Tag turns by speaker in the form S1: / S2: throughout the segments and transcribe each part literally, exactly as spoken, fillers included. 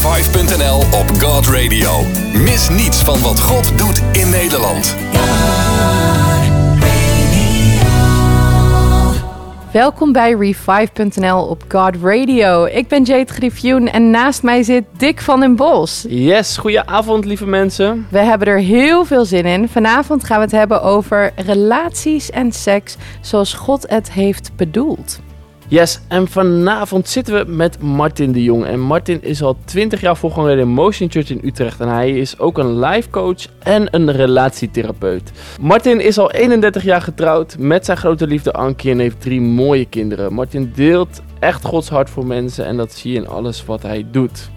S1: vijf punt n l op God Radio. Mis niets van wat God doet in Nederland.
S2: Welkom bij Revive punt n l op God Radio. Ik ben Jade Griffioen en naast mij zit Dick van den Bos.
S3: Yes, goedenavond lieve mensen.
S2: We hebben er heel veel zin in. Vanavond gaan we het hebben over relaties en seks zoals God het heeft bedoeld.
S3: Yes, en vanavond zitten we met Martin de Jong. En Martin is al twintig jaar voorganger in Motion Church in Utrecht. En hij is ook een life coach en een relatietherapeut. Martin is al eenendertig jaar getrouwd met zijn grote liefde Ankie en heeft drie mooie kinderen. Martin deelt echt Gods hart voor mensen en dat zie je in alles wat hij doet.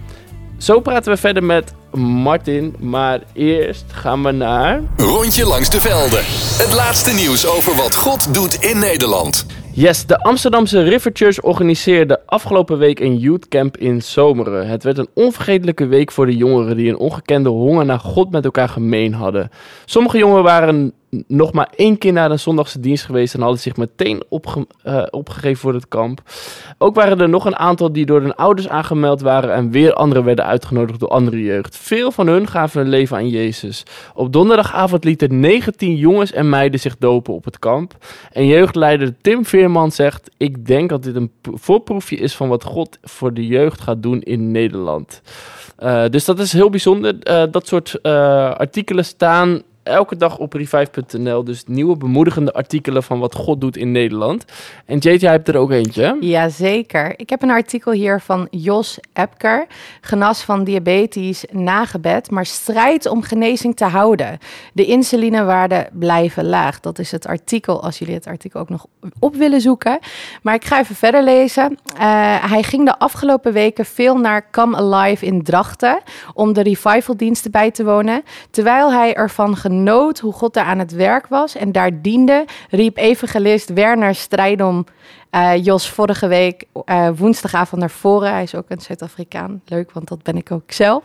S3: Zo praten we verder met Martin, maar eerst gaan we naar...
S1: Rondje langs de velden. Het laatste nieuws over wat God doet in Nederland.
S3: Yes, de Amsterdamse River Church organiseerde afgelopen week een youthcamp in Zomeren. Het werd een onvergetelijke week voor de jongeren die een ongekende honger naar God met elkaar gemeen hadden. Sommige jongeren waren nog maar één keer naar een zondagse dienst geweest en hadden zich meteen opge- uh, opgegeven voor het kamp. Ook waren er nog een aantal die door hun ouders aangemeld waren en weer anderen werden uitgenodigd door andere jeugd. Veel van hun gaven hun leven aan Jezus. Op donderdagavond lieten negentien jongens en meiden zich dopen op het kamp. En jeugdleider Tim Veerman zegt: ik denk dat dit een voorproefje is van wat God voor de jeugd gaat doen in Nederland. Uh, dus dat is heel bijzonder. Uh, dat soort uh, artikelen staan elke dag op revive punt n l, dus nieuwe bemoedigende artikelen van wat God doet in Nederland. En Jade, jij hebt er ook eentje.
S2: Jazeker. Ik heb een artikel hier van Jos Epker. Genas van diabetes na gebed, maar strijdt om genezing te houden. De insulinewaarden blijven laag. Dat is het artikel, als jullie het artikel ook nog op willen zoeken. Maar ik ga even verder lezen. Uh, hij ging de afgelopen weken veel naar Come Alive in Drachten om de revivaldiensten bij te wonen. Terwijl hij ervan genoot Nood hoe God daar aan het werk was en daar diende, riep evangelist Werner Strijdom uh, Jos vorige week uh, woensdagavond naar voren. Hij is ook een Zuid-Afrikaan. Leuk, want dat ben ik ook zelf.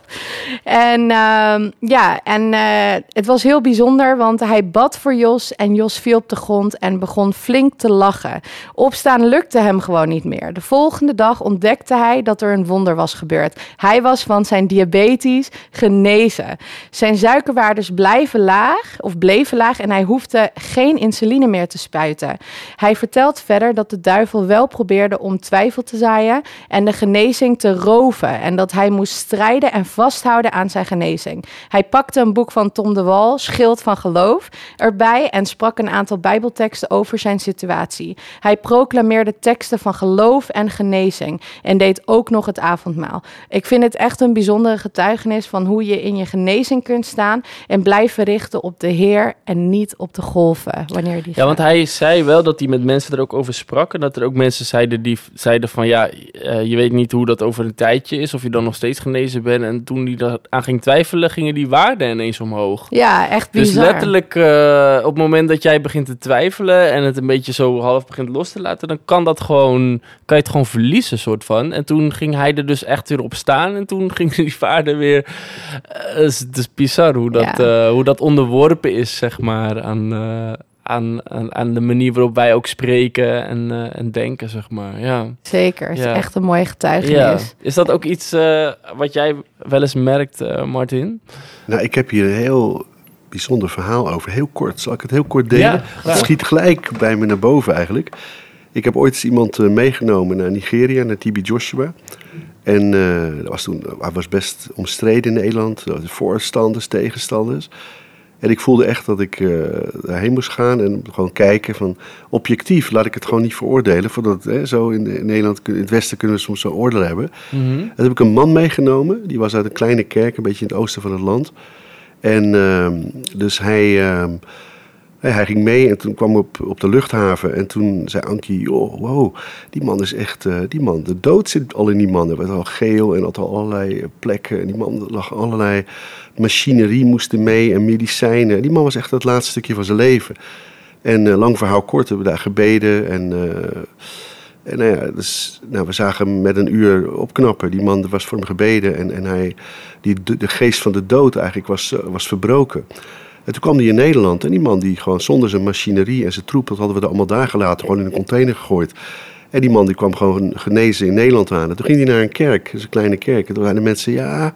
S2: En uh, ja, en uh, het was heel bijzonder, want hij bad voor Jos en Jos viel op de grond en begon flink te lachen. Opstaan lukte hem gewoon niet meer. De volgende dag ontdekte hij dat er een wonder was gebeurd. Hij was van zijn diabetes genezen. Zijn suikerwaardes blijven laag, of bleven laag en hij hoefde geen insuline meer te spuiten. Hij vertelt verder dat de duivel wel probeerde om twijfel te zaaien en de genezing te roven en dat hij moest strijden en vasthouden aan zijn genezing. Hij pakte een boek van Tom de Wal, Schild van Geloof, erbij en sprak een aantal bijbelteksten over zijn situatie. Hij proclameerde teksten van geloof en genezing en deed ook nog het avondmaal. Ik vind het echt een bijzondere getuigenis van hoe je in je genezing kunt staan en blijven richten op de Heer en niet op de golven, wanneer die
S3: Ja, gaat. Want hij zei wel dat hij met mensen er ook over sprak en dat er ook mensen zeiden die zeiden van ja, uh, je weet niet hoe dat over een tijdje is, of je dan nog steeds genezen bent. En toen hij daar aan ging twijfelen, gingen die waarden ineens omhoog.
S2: Ja, echt bizar.
S3: Dus letterlijk uh, op het moment dat jij begint te twijfelen en het een beetje zo half begint los te laten, dan kan dat gewoon, kan je het gewoon verliezen soort van. En toen ging hij er dus echt weer op staan en toen gingen die waarden weer. Uh, het, is, het is bizar hoe dat, ja. uh, hoe dat onderworpen is, zeg maar, aan, uh, aan, aan, aan de manier waarop wij ook spreken en, uh, en denken, zeg maar. Ja.
S2: Zeker, het is ja. echt een mooie getuigenis.
S3: Ja. Is dat ook iets uh, wat jij wel eens merkt, uh, Martin?
S4: Nou, ik heb hier een heel bijzonder verhaal over. Heel kort, zal ik het heel kort delen?
S3: Ja,
S4: het schiet gelijk bij me naar boven eigenlijk. Ik heb ooit eens iemand uh, meegenomen naar Nigeria, naar T B Joshua. En uh, dat was toen, hij was best omstreden in Nederland. Voorstanders, tegenstanders. En ik voelde echt dat ik uh, daarheen moest gaan en gewoon kijken van objectief. Laat ik het gewoon niet veroordelen. Voordat hè, zo in, in Nederland, in het Westen kunnen we soms zo'n oordeel hebben. Mm-hmm. En toen heb ik een man meegenomen. Die was uit een kleine kerk, een beetje in het oosten van het land. En uh, dus hij, uh, hij ging mee en toen kwam ik op, op de luchthaven. En toen zei Ankie, oh, wow, die man is echt, uh, die man, de dood zit al in die man. Hij werd al geel en had al allerlei plekken. En die man lag allerlei machinerie moesten mee en medicijnen. Die man was echt het laatste stukje van zijn leven. En uh, lang verhaal kort, hebben we daar gebeden. En, uh, en nou ja, dus, nou, we zagen hem met een uur opknappen. Die man, er was voor hem gebeden. En, en hij, die, de, de geest van de dood eigenlijk was, uh, was verbroken. En toen kwam hij in Nederland. En die man die gewoon zonder zijn machinerie en zijn troep, dat hadden we er allemaal daar gelaten. Gewoon in een container gegooid. En die man die kwam gewoon genezen in Nederland aan. En toen ging hij naar een kerk, dus een kleine kerk. En toen zeiden de mensen, ja,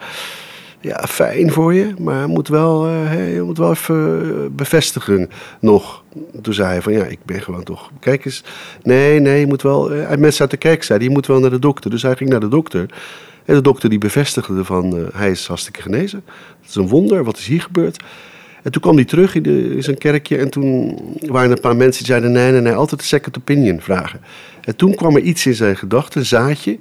S4: ja, fijn voor je, maar je moet wel, uh, hey, je moet wel even bevestigen nog. Toen zei hij van, ja, ik ben gewoon toch, kijk eens. Nee, nee, je moet wel, uh, mensen uit de kerk zeiden, je moet wel naar de dokter. Dus hij ging naar de dokter. En de dokter die bevestigde van, uh, hij is hartstikke genezen. Dat is een wonder, wat is hier gebeurd? En toen kwam hij terug in, de, in zijn kerkje en toen waren er een paar mensen die zeiden, nee, nee, nee, altijd een second opinion vragen. En toen kwam er iets in zijn gedachten, een zaadje.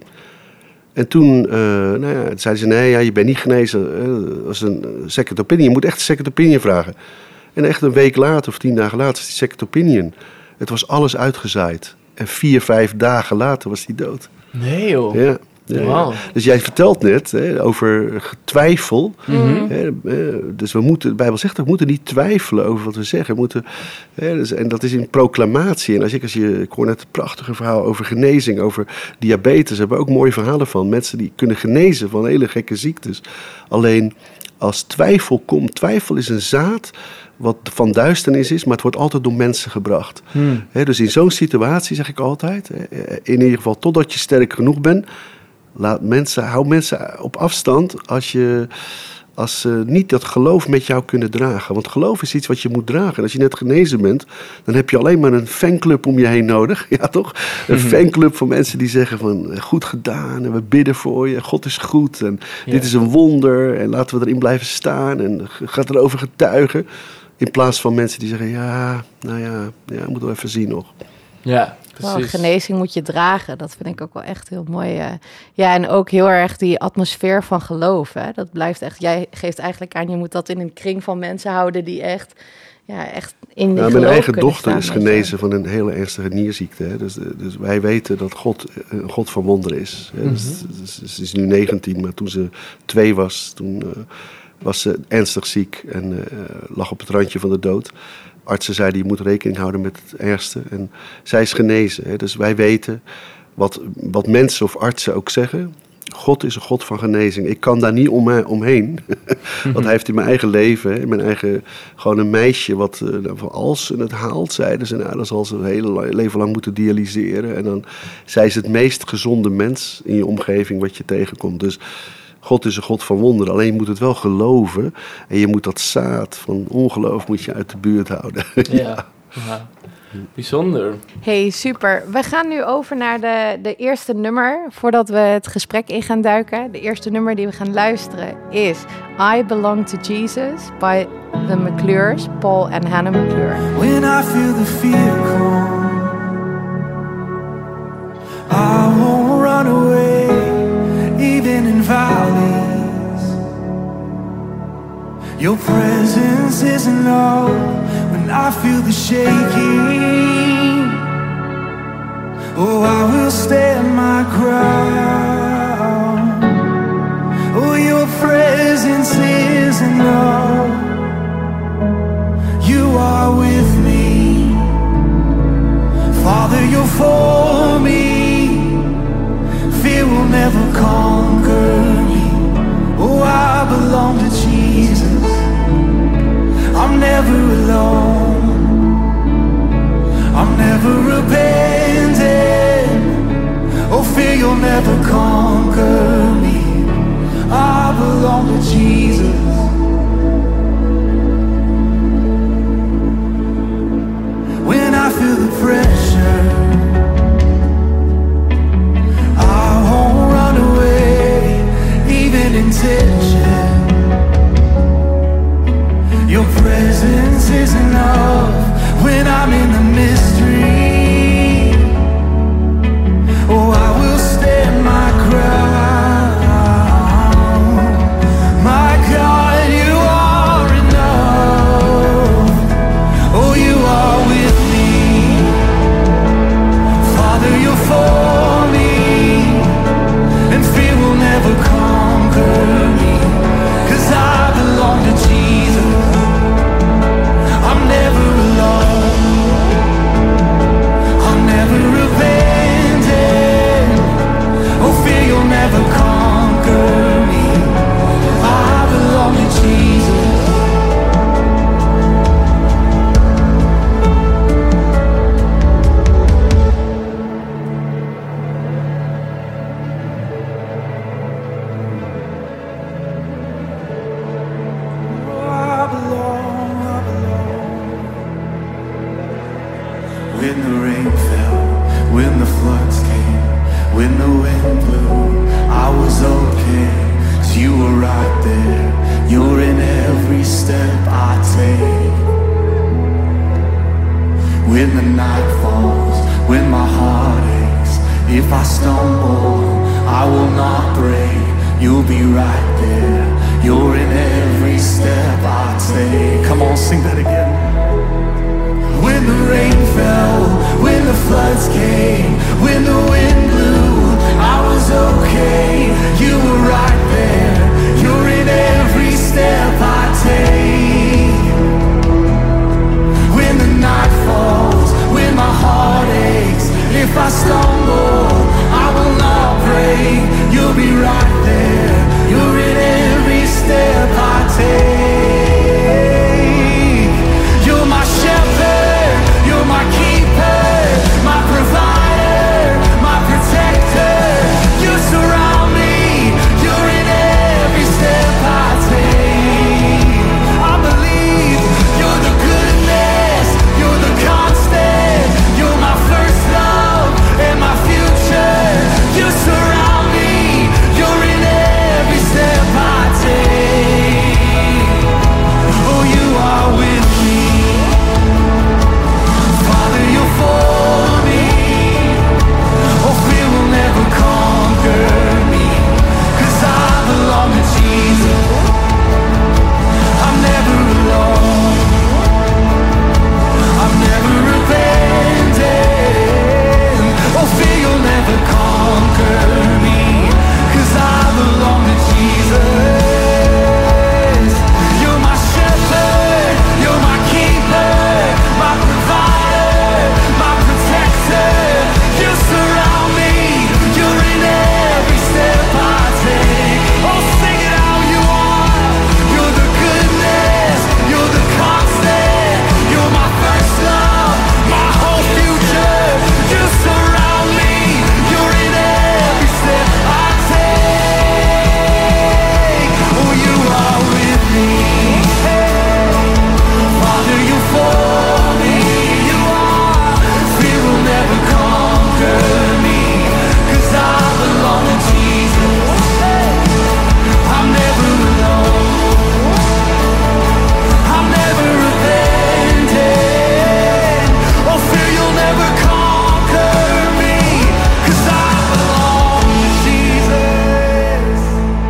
S4: En toen uh, nou ja, zeiden ze, nee, ja, je bent niet genezen. Uh, dat is een second opinion, je moet echt een second opinion vragen. En echt een week later of tien dagen later is die second opinion. Het was alles uitgezaaid. En vier, vijf dagen later was hij dood.
S3: Nee joh.
S4: Ja. Ja,
S3: wow.
S4: ja. Dus jij vertelt net hè, over twijfel.
S3: Mm-hmm.
S4: Hè, dus we moeten, de Bijbel zegt dat we moeten niet twijfelen over wat we zeggen. We moeten, hè, dus, en dat is in proclamatie. En als ik, als je, ik hoor net het prachtige verhaal over genezing, over diabetes. Daar hebben we ook mooie verhalen van. Mensen die kunnen genezen van hele gekke ziektes. Alleen als twijfel komt, twijfel is een zaad wat van duisternis is, maar het wordt altijd door mensen gebracht. Hmm. Hè, dus in zo'n situatie zeg ik altijd, in ieder geval totdat je sterk genoeg bent, laat mensen, hou mensen op afstand als je als ze niet dat geloof met jou kunnen dragen. Want geloof is iets wat je moet dragen. En als je net genezen bent, dan heb je alleen maar een fanclub om je heen nodig. Ja, toch? Een mm-hmm. fanclub van mensen die zeggen van, goed gedaan en we bidden voor je. God is goed en ja. dit is een wonder en laten we erin blijven staan en gaat erover getuigen. In plaats van mensen die zeggen, ja, nou ja, ja moeten we even zien nog.
S3: Ja.
S2: Wow, genezing moet je dragen. Dat vind ik ook wel echt heel mooi. Uh. Ja, en ook heel erg die atmosfeer van geloof. Hè? Dat blijft echt. Jij geeft eigenlijk aan, je moet dat in een kring van mensen houden die echt, ja, echt in die
S4: nou,
S2: geloof
S4: mijn eigen
S2: kunnen
S4: dochter
S2: staan,
S4: is genezen van een hele ernstige nierziekte. Hè? Dus, dus wij weten dat God een God van wonderen is. Hè? Mm-hmm. Dus, dus, ze is nu negentien, maar toen ze twee was, toen uh, was ze ernstig ziek en uh, lag op het randje van de dood. Artsen zeiden, je moet rekening houden met het ergste. En zij is genezen. Hè? Dus wij weten wat, wat mensen of artsen ook zeggen. God is een God van genezing. Ik kan daar niet om, omheen. Want hij heeft in mijn eigen leven, hè, in mijn eigen, gewoon een meisje wat, uh, als ze het haalt, zeiden ze, nou, dan zal ze het hele leven lang moeten dialyseren. En dan, zij is het meest gezonde mens in je omgeving wat je tegenkomt. Dus God is een God van wonderen, alleen je moet het wel geloven. En je moet dat zaad van ongeloof moet je uit de buurt houden.
S3: Ja, ja. Bijzonder.
S2: Hey, super. We gaan nu over naar de, de eerste nummer, voordat we het gesprek in gaan duiken. De eerste nummer die we gaan luisteren is I Belong to Jesus by the McClures, Paul en Hannah McClure.
S5: When I feel the fear come, I won't run away, even in valleys. Your presence is enough when I feel the shaking. Oh, I will stand my ground. Oh, your presence is enough. You are with me. Father, you're for me. Fear will never conquer me. Oh, I belong to Jesus. I'm never alone. I'm never abandoned. Oh, fear you'll never conquer me. I belong to Jesus. When I feel the pressure, I won't run away, even in tension. Your presence is enough when I'm in the mystery. Oh, I will stand my ground. there. You're in every step I take. When the night falls, when my heart aches, if I stumble, I will not break. You'll be right there. You're in every step I take. Come on, sing that again. When the rain fell, when the floods came, when the wind blew, I was okay. You were right there. You're in every step I take. When the night falls, when my heart aches, if I stumble, I will not break. You'll be right there. You're in every step I take. You're my shepherd, you're my keeper, my provider, my protector. You surround me, you're in every step I take. I believe you're the goodness, you're the constant, you're my first love and my future. You surround me, you're in every step I take. Oh, you are with me. Father, you're for me. Oh, fear will never conquer me, 'cause I belong to Jesus. I'm never alone. I'm never abandoned. Oh, fear you'll never conquer me, 'cause I belong to Jesus. You're my shepherd, you're my keeper, my provider, my protector. You surround me, you're in every step I take. Oh, sing it how you are. You're the goodness, you're the constant, you're my first love, my whole future. You surround me, you're in every step I take. Oh, you are with me. Father, you're for me. You are. Fear will never conquer me, 'cause I belong to Jesus. I'm never alone. I'm never abandoned. Oh, fear you'll never conquer me, 'cause I belong to Jesus.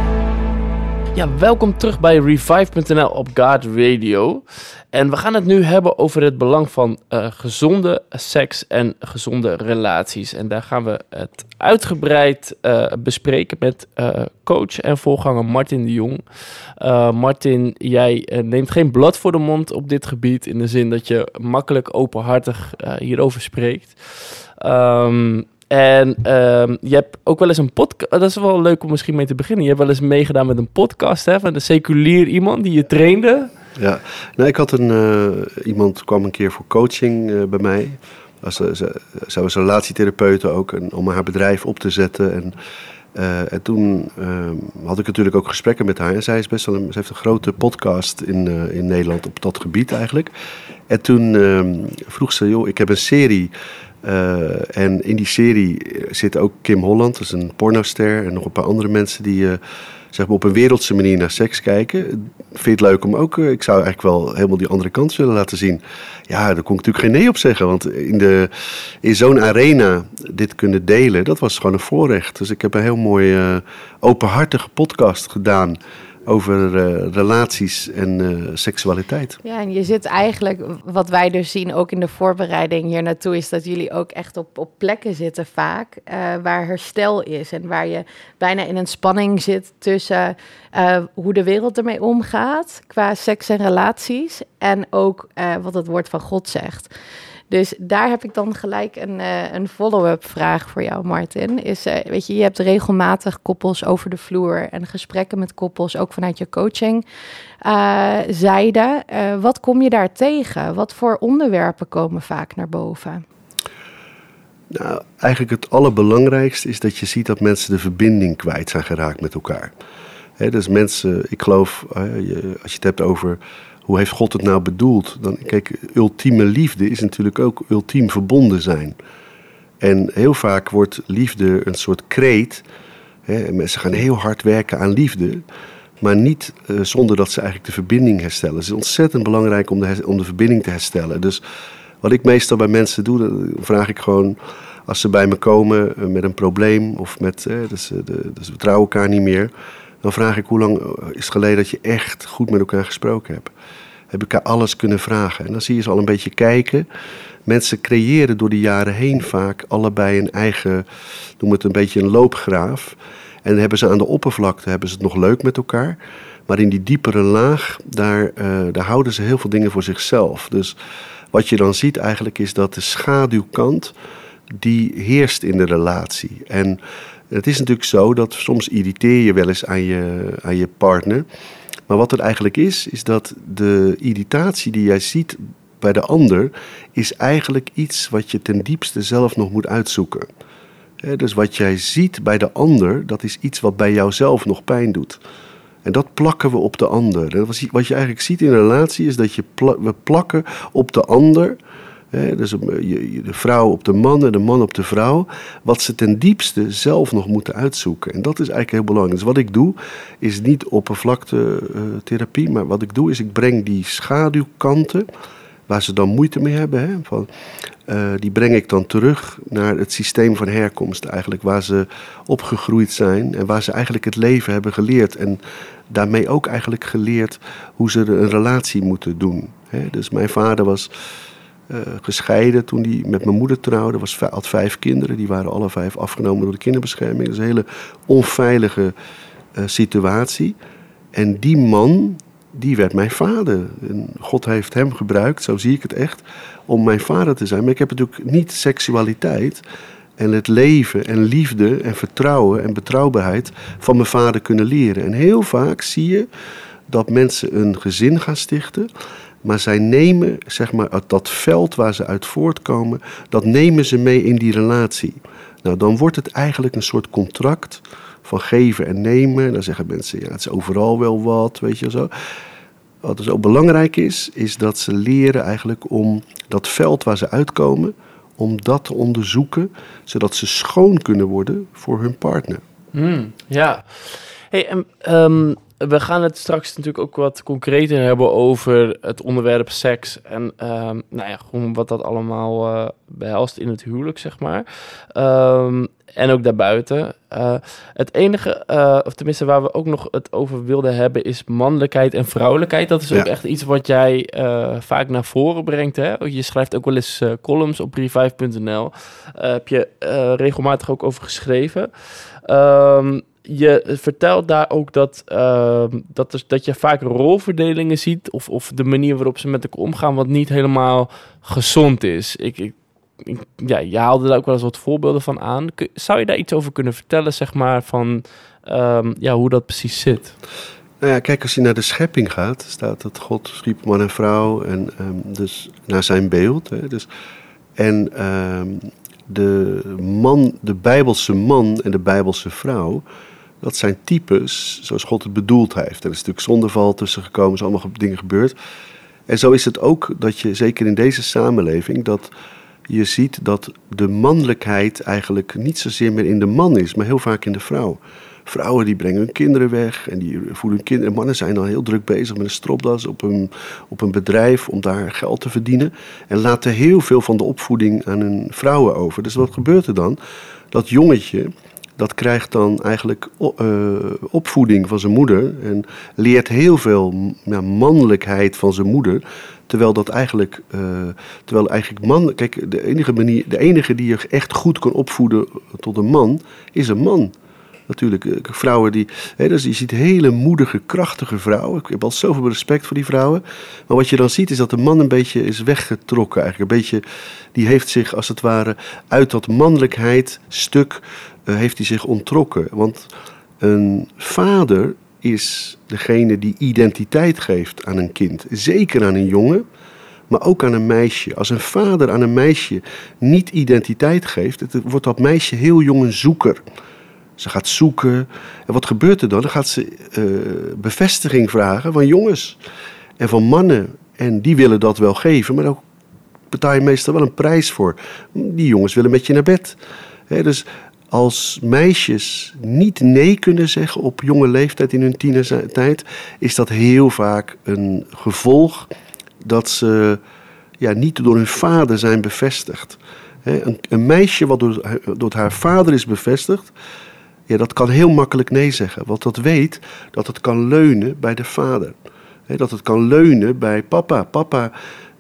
S3: Ja, welkom terug bij Revive punt n l op God Radio. En we gaan het nu hebben over het belang van uh, gezonde seks en gezonde relaties. En daar gaan we het uitgebreid uh, bespreken met uh, coach en voorganger Martin de Jong. Uh, Martin, jij uh, neemt geen blad voor de mond op dit gebied, in de zin dat je makkelijk openhartig uh, hierover spreekt. Um, En um, je hebt ook wel eens een podcast. Dat is wel leuk om misschien mee te beginnen. Je hebt wel eens meegedaan met een podcast, hè, van een seculier iemand die je trainde.
S4: Ja, nou, ik had een uh, iemand kwam een keer voor coaching uh, bij mij. Als, ze, ze, zij was relatietherapeute ook, en, om haar bedrijf op te zetten. En, uh, en toen uh, had ik natuurlijk ook gesprekken met haar. En zij is best wel een, ze heeft een grote podcast in, uh, in Nederland op dat gebied eigenlijk. En toen uh, vroeg ze, joh, ik heb een serie. Uh, en in die serie zit ook Kim Holland, dat is een pornoster, en nog een paar andere mensen die uh, zeg maar op een wereldse manier naar seks kijken. Vind je het leuk om ook, uh, ik zou eigenlijk wel helemaal die andere kant willen laten zien. Ja, daar kon ik natuurlijk geen nee op zeggen, want in, de, in zo'n arena dit kunnen delen, dat was gewoon een voorrecht. Dus ik heb een heel mooi uh, openhartige podcast gedaan over uh, relaties en uh, seksualiteit.
S2: Ja, en je zit eigenlijk, wat wij dus zien ook in de voorbereiding hier naartoe, is dat jullie ook echt op, op plekken zitten vaak, uh, waar herstel is en waar je bijna in een spanning zit tussen uh, hoe de wereld ermee omgaat qua seks en relaties en ook uh, wat het woord van God zegt. Dus daar heb ik dan gelijk een, uh, een follow-up vraag voor jou, Martin. Is, uh, weet je, je hebt regelmatig koppels over de vloer en gesprekken met koppels, ook vanuit je coaching uh, zijde. Uh, wat kom je daar tegen? Wat voor onderwerpen komen vaak naar boven?
S4: Nou, eigenlijk het allerbelangrijkste is dat je ziet dat mensen de verbinding kwijt zijn geraakt met elkaar. He, dus mensen, ik geloof, uh, je, als je het hebt over hoe heeft God het nou bedoeld? Dan, kijk, ultieme liefde is natuurlijk ook ultiem verbonden zijn. En heel vaak wordt liefde een soort kreet. Hè, en mensen gaan heel hard werken aan liefde. Maar niet uh, zonder dat ze eigenlijk de verbinding herstellen. Het is ontzettend belangrijk om de, om de verbinding te herstellen. Dus wat ik meestal bij mensen doe, dan vraag ik gewoon, als ze bij me komen uh, met een probleem of met, uh, dus, uh, de, dus we trouwen elkaar niet meer, dan vraag ik hoe lang is het geleden dat je echt goed met elkaar gesproken hebt. Heb ik elkaar alles kunnen vragen. En dan zie je ze al een beetje kijken. Mensen creëren door de jaren heen vaak allebei een eigen, noem het een beetje een loopgraaf. En dan hebben ze aan de oppervlakte hebben ze het nog leuk met elkaar. Maar in die diepere laag, daar, uh, daar houden ze heel veel dingen voor zichzelf. Dus wat je dan ziet eigenlijk is dat de schaduwkant, die heerst in de relatie. En het is natuurlijk zo dat soms irriteer je wel eens aan je, aan je partner. Maar wat het eigenlijk is, is dat de irritatie die jij ziet bij de ander, is eigenlijk iets wat je ten diepste zelf nog moet uitzoeken. He, dus wat jij ziet bij de ander, dat is iets wat bij jouzelf nog pijn doet. En dat plakken we op de ander. Wat je eigenlijk ziet in een relatie is dat je pla- we plakken op de ander. He, dus de vrouw op de man en de man op de vrouw. Wat ze ten diepste zelf nog moeten uitzoeken. En dat is eigenlijk heel belangrijk. Dus wat ik doe is niet oppervlakte uh, therapie. Maar wat ik doe is ik breng die schaduwkanten, waar ze dan moeite mee hebben, hè, van, uh, die breng ik dan terug naar het systeem van herkomst eigenlijk, waar ze opgegroeid zijn en waar ze eigenlijk het leven hebben geleerd. En daarmee ook eigenlijk geleerd hoe ze een relatie moeten doen. Hè. Dus mijn vader was uh, gescheiden toen hij met mijn moeder trouwde, was, had vijf kinderen, die waren alle vijf afgenomen door de kinderbescherming. Dat is een hele onveilige uh, situatie. En die man, die werd mijn vader. En God heeft hem gebruikt, zo zie ik het echt, om mijn vader te zijn. Maar ik heb natuurlijk niet seksualiteit en het leven en liefde en vertrouwen en betrouwbaarheid van mijn vader kunnen leren. En heel vaak zie je dat mensen een gezin gaan stichten, maar zij nemen, zeg maar, dat veld waar ze uit voortkomen, dat nemen ze mee in die relatie. Nou, dan wordt het eigenlijk een soort contract van geven en nemen. En dan zeggen mensen, ja, het is overal wel wat, weet je zo. Wat dus ook belangrijk is, is dat ze leren eigenlijk om dat veld waar ze uitkomen, om dat te onderzoeken, zodat ze schoon kunnen worden voor hun partner.
S3: Hmm, ja. Hey, um, um, we gaan het straks natuurlijk ook wat concreter hebben over het onderwerp seks en um, nou ja, gewoon wat dat allemaal uh, behelst in het huwelijk, zeg maar. Um, en ook daarbuiten. Uh, het enige, uh, of tenminste waar we ook nog het over wilden hebben, is mannelijkheid en vrouwelijkheid. Dat is ook ja. echt iets wat jij uh, vaak naar voren brengt. Hè? Je schrijft ook wel eens uh, columns op revive punt n l. Uh, heb je uh, regelmatig ook over geschreven. Um, Je vertelt daar ook dat, uh, dat, er, dat je vaak rolverdelingen ziet, of, of de manier waarop ze met elkaar omgaan, wat niet helemaal gezond is. Ik, ik, ik, ja, je haalde daar ook wel eens wat voorbeelden van aan. Kun, zou je daar iets over kunnen vertellen, zeg maar, van um, ja, hoe dat precies zit?
S4: Nou ja, kijk, als je naar de schepping gaat, staat dat God schiep man en vrouw, en um, dus naar zijn beeld. Hè, dus, en um, de man, de Bijbelse man en de Bijbelse vrouw, dat zijn types zoals God het bedoeld heeft. Er is natuurlijk zondeval tussen gekomen, er zijn allemaal dingen gebeurd. En zo is het ook dat je, zeker in deze samenleving, dat je ziet dat de mannelijkheid eigenlijk niet zozeer meer in de man is, maar heel vaak in de vrouw. Vrouwen die brengen hun kinderen weg en die voeden hun kinderen. Mannen zijn dan heel druk bezig met een stropdas op een, op een bedrijf om daar geld te verdienen. En laten heel veel van de opvoeding aan hun vrouwen over. Dus wat gebeurt er dan? Dat jongetje, dat krijgt dan eigenlijk uh, opvoeding van zijn moeder en leert heel veel ja, mannelijkheid van zijn moeder. Terwijl dat eigenlijk, uh, terwijl eigenlijk man, kijk, de enige manier, de enige die je echt goed kan opvoeden tot een man, is een man. Natuurlijk, vrouwen die, hè, dus je ziet hele moedige, krachtige vrouwen. Ik heb al zoveel respect voor die vrouwen. Maar wat je dan ziet is dat de man een beetje is weggetrokken eigenlijk. Een beetje, die heeft zich als het ware uit dat mannelijkheidsstuk uh, heeft hij zich onttrokken. Want een vader is degene die identiteit geeft aan een kind. Zeker aan een jongen, maar ook aan een meisje. Als een vader aan een meisje niet identiteit geeft, het, wordt dat meisje heel jong een zoeker. Ze gaat zoeken. En wat gebeurt er dan? Dan gaat ze uh, bevestiging vragen van jongens en van mannen. En die willen dat wel geven, maar daar betaal je meestal wel een prijs voor. Die jongens willen met je naar bed. He, dus als meisjes niet nee kunnen zeggen op jonge leeftijd in hun tienertijd, is dat heel vaak een gevolg dat ze ja, niet door hun vader zijn bevestigd. He, een, een meisje wat door, door haar vader is bevestigd, ja, dat kan heel makkelijk nee zeggen. Want dat weet dat het kan leunen bij de vader. He, dat het kan leunen bij papa. Papa,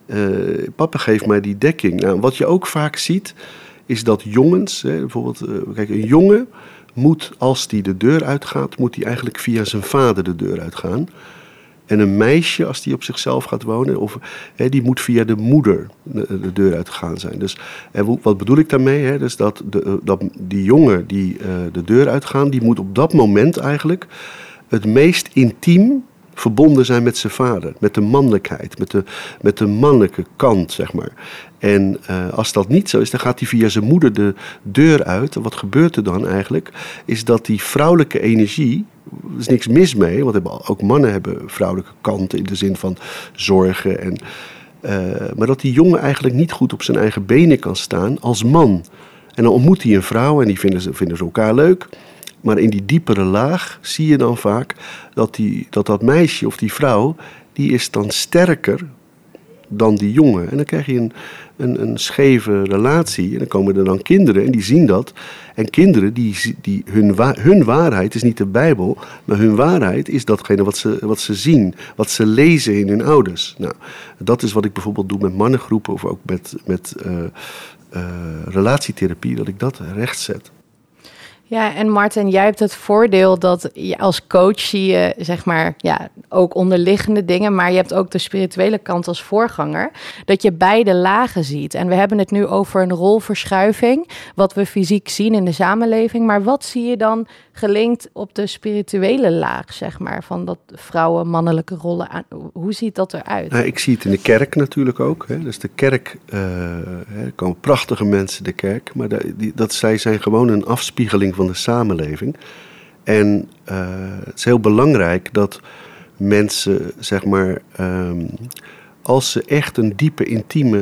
S4: uh, papa geeft mij die dekking. Nou, wat je ook vaak ziet, is dat jongens, hè, bijvoorbeeld, uh, kijk, een jongen moet, als die de deur uitgaat, moet hij eigenlijk via zijn vader de deur uitgaan. En een meisje, als die op zichzelf gaat wonen, of, hè, die moet via de moeder de, de deur uitgegaan zijn. Dus, en wat bedoel ik daarmee? Hè? Dus dat, de, dat die jongen die uh, de deur uitgaan, die moet op dat moment eigenlijk het meest intiem verbonden zijn met zijn vader, met de mannelijkheid, met de, met de mannelijke kant, zeg maar. En uh, als dat niet zo is, dan gaat hij via zijn moeder de deur uit. En wat gebeurt er dan eigenlijk? Is dat die vrouwelijke energie, er is niks mis mee, want ook mannen hebben vrouwelijke kanten in de zin van zorgen. En, uh, maar dat die jongen eigenlijk niet goed op zijn eigen benen kan staan als man. En dan ontmoet hij een vrouw en die vinden ze, vinden ze elkaar leuk. Maar in die diepere laag zie je dan vaak dat, die, dat dat meisje of die vrouw, die is dan sterker dan die jongen. En dan krijg je een, een, een scheve relatie. En dan komen er dan kinderen en die zien dat. En kinderen, die, die, hun, wa- hun waarheid is niet de Bijbel, maar hun waarheid is datgene wat ze, wat ze zien, wat ze lezen in hun ouders. Nou, dat is wat ik bijvoorbeeld doe met mannengroepen of ook met, met uh, uh, relatietherapie, dat ik dat rechtzet.
S2: Ja, en Martin, jij hebt het voordeel dat je als coach zie je, zeg maar, ja, ook onderliggende dingen, maar je hebt ook de spirituele kant als voorganger, dat je beide lagen ziet. En we hebben het nu over een rolverschuiving, wat we fysiek zien in de samenleving, maar wat zie je dan gelinkt op de spirituele laag, zeg maar, van dat vrouwen mannelijke rollen aan? Hoe ziet dat eruit?
S4: Nou, ik zie het in de kerk natuurlijk ook. Hè. Dus de kerk, uh, er komen prachtige mensen de kerk, maar de, die, dat zij zijn gewoon een afspiegeling van de samenleving. En uh, het is heel belangrijk dat mensen, zeg maar, um, als ze echt een diepe, intieme,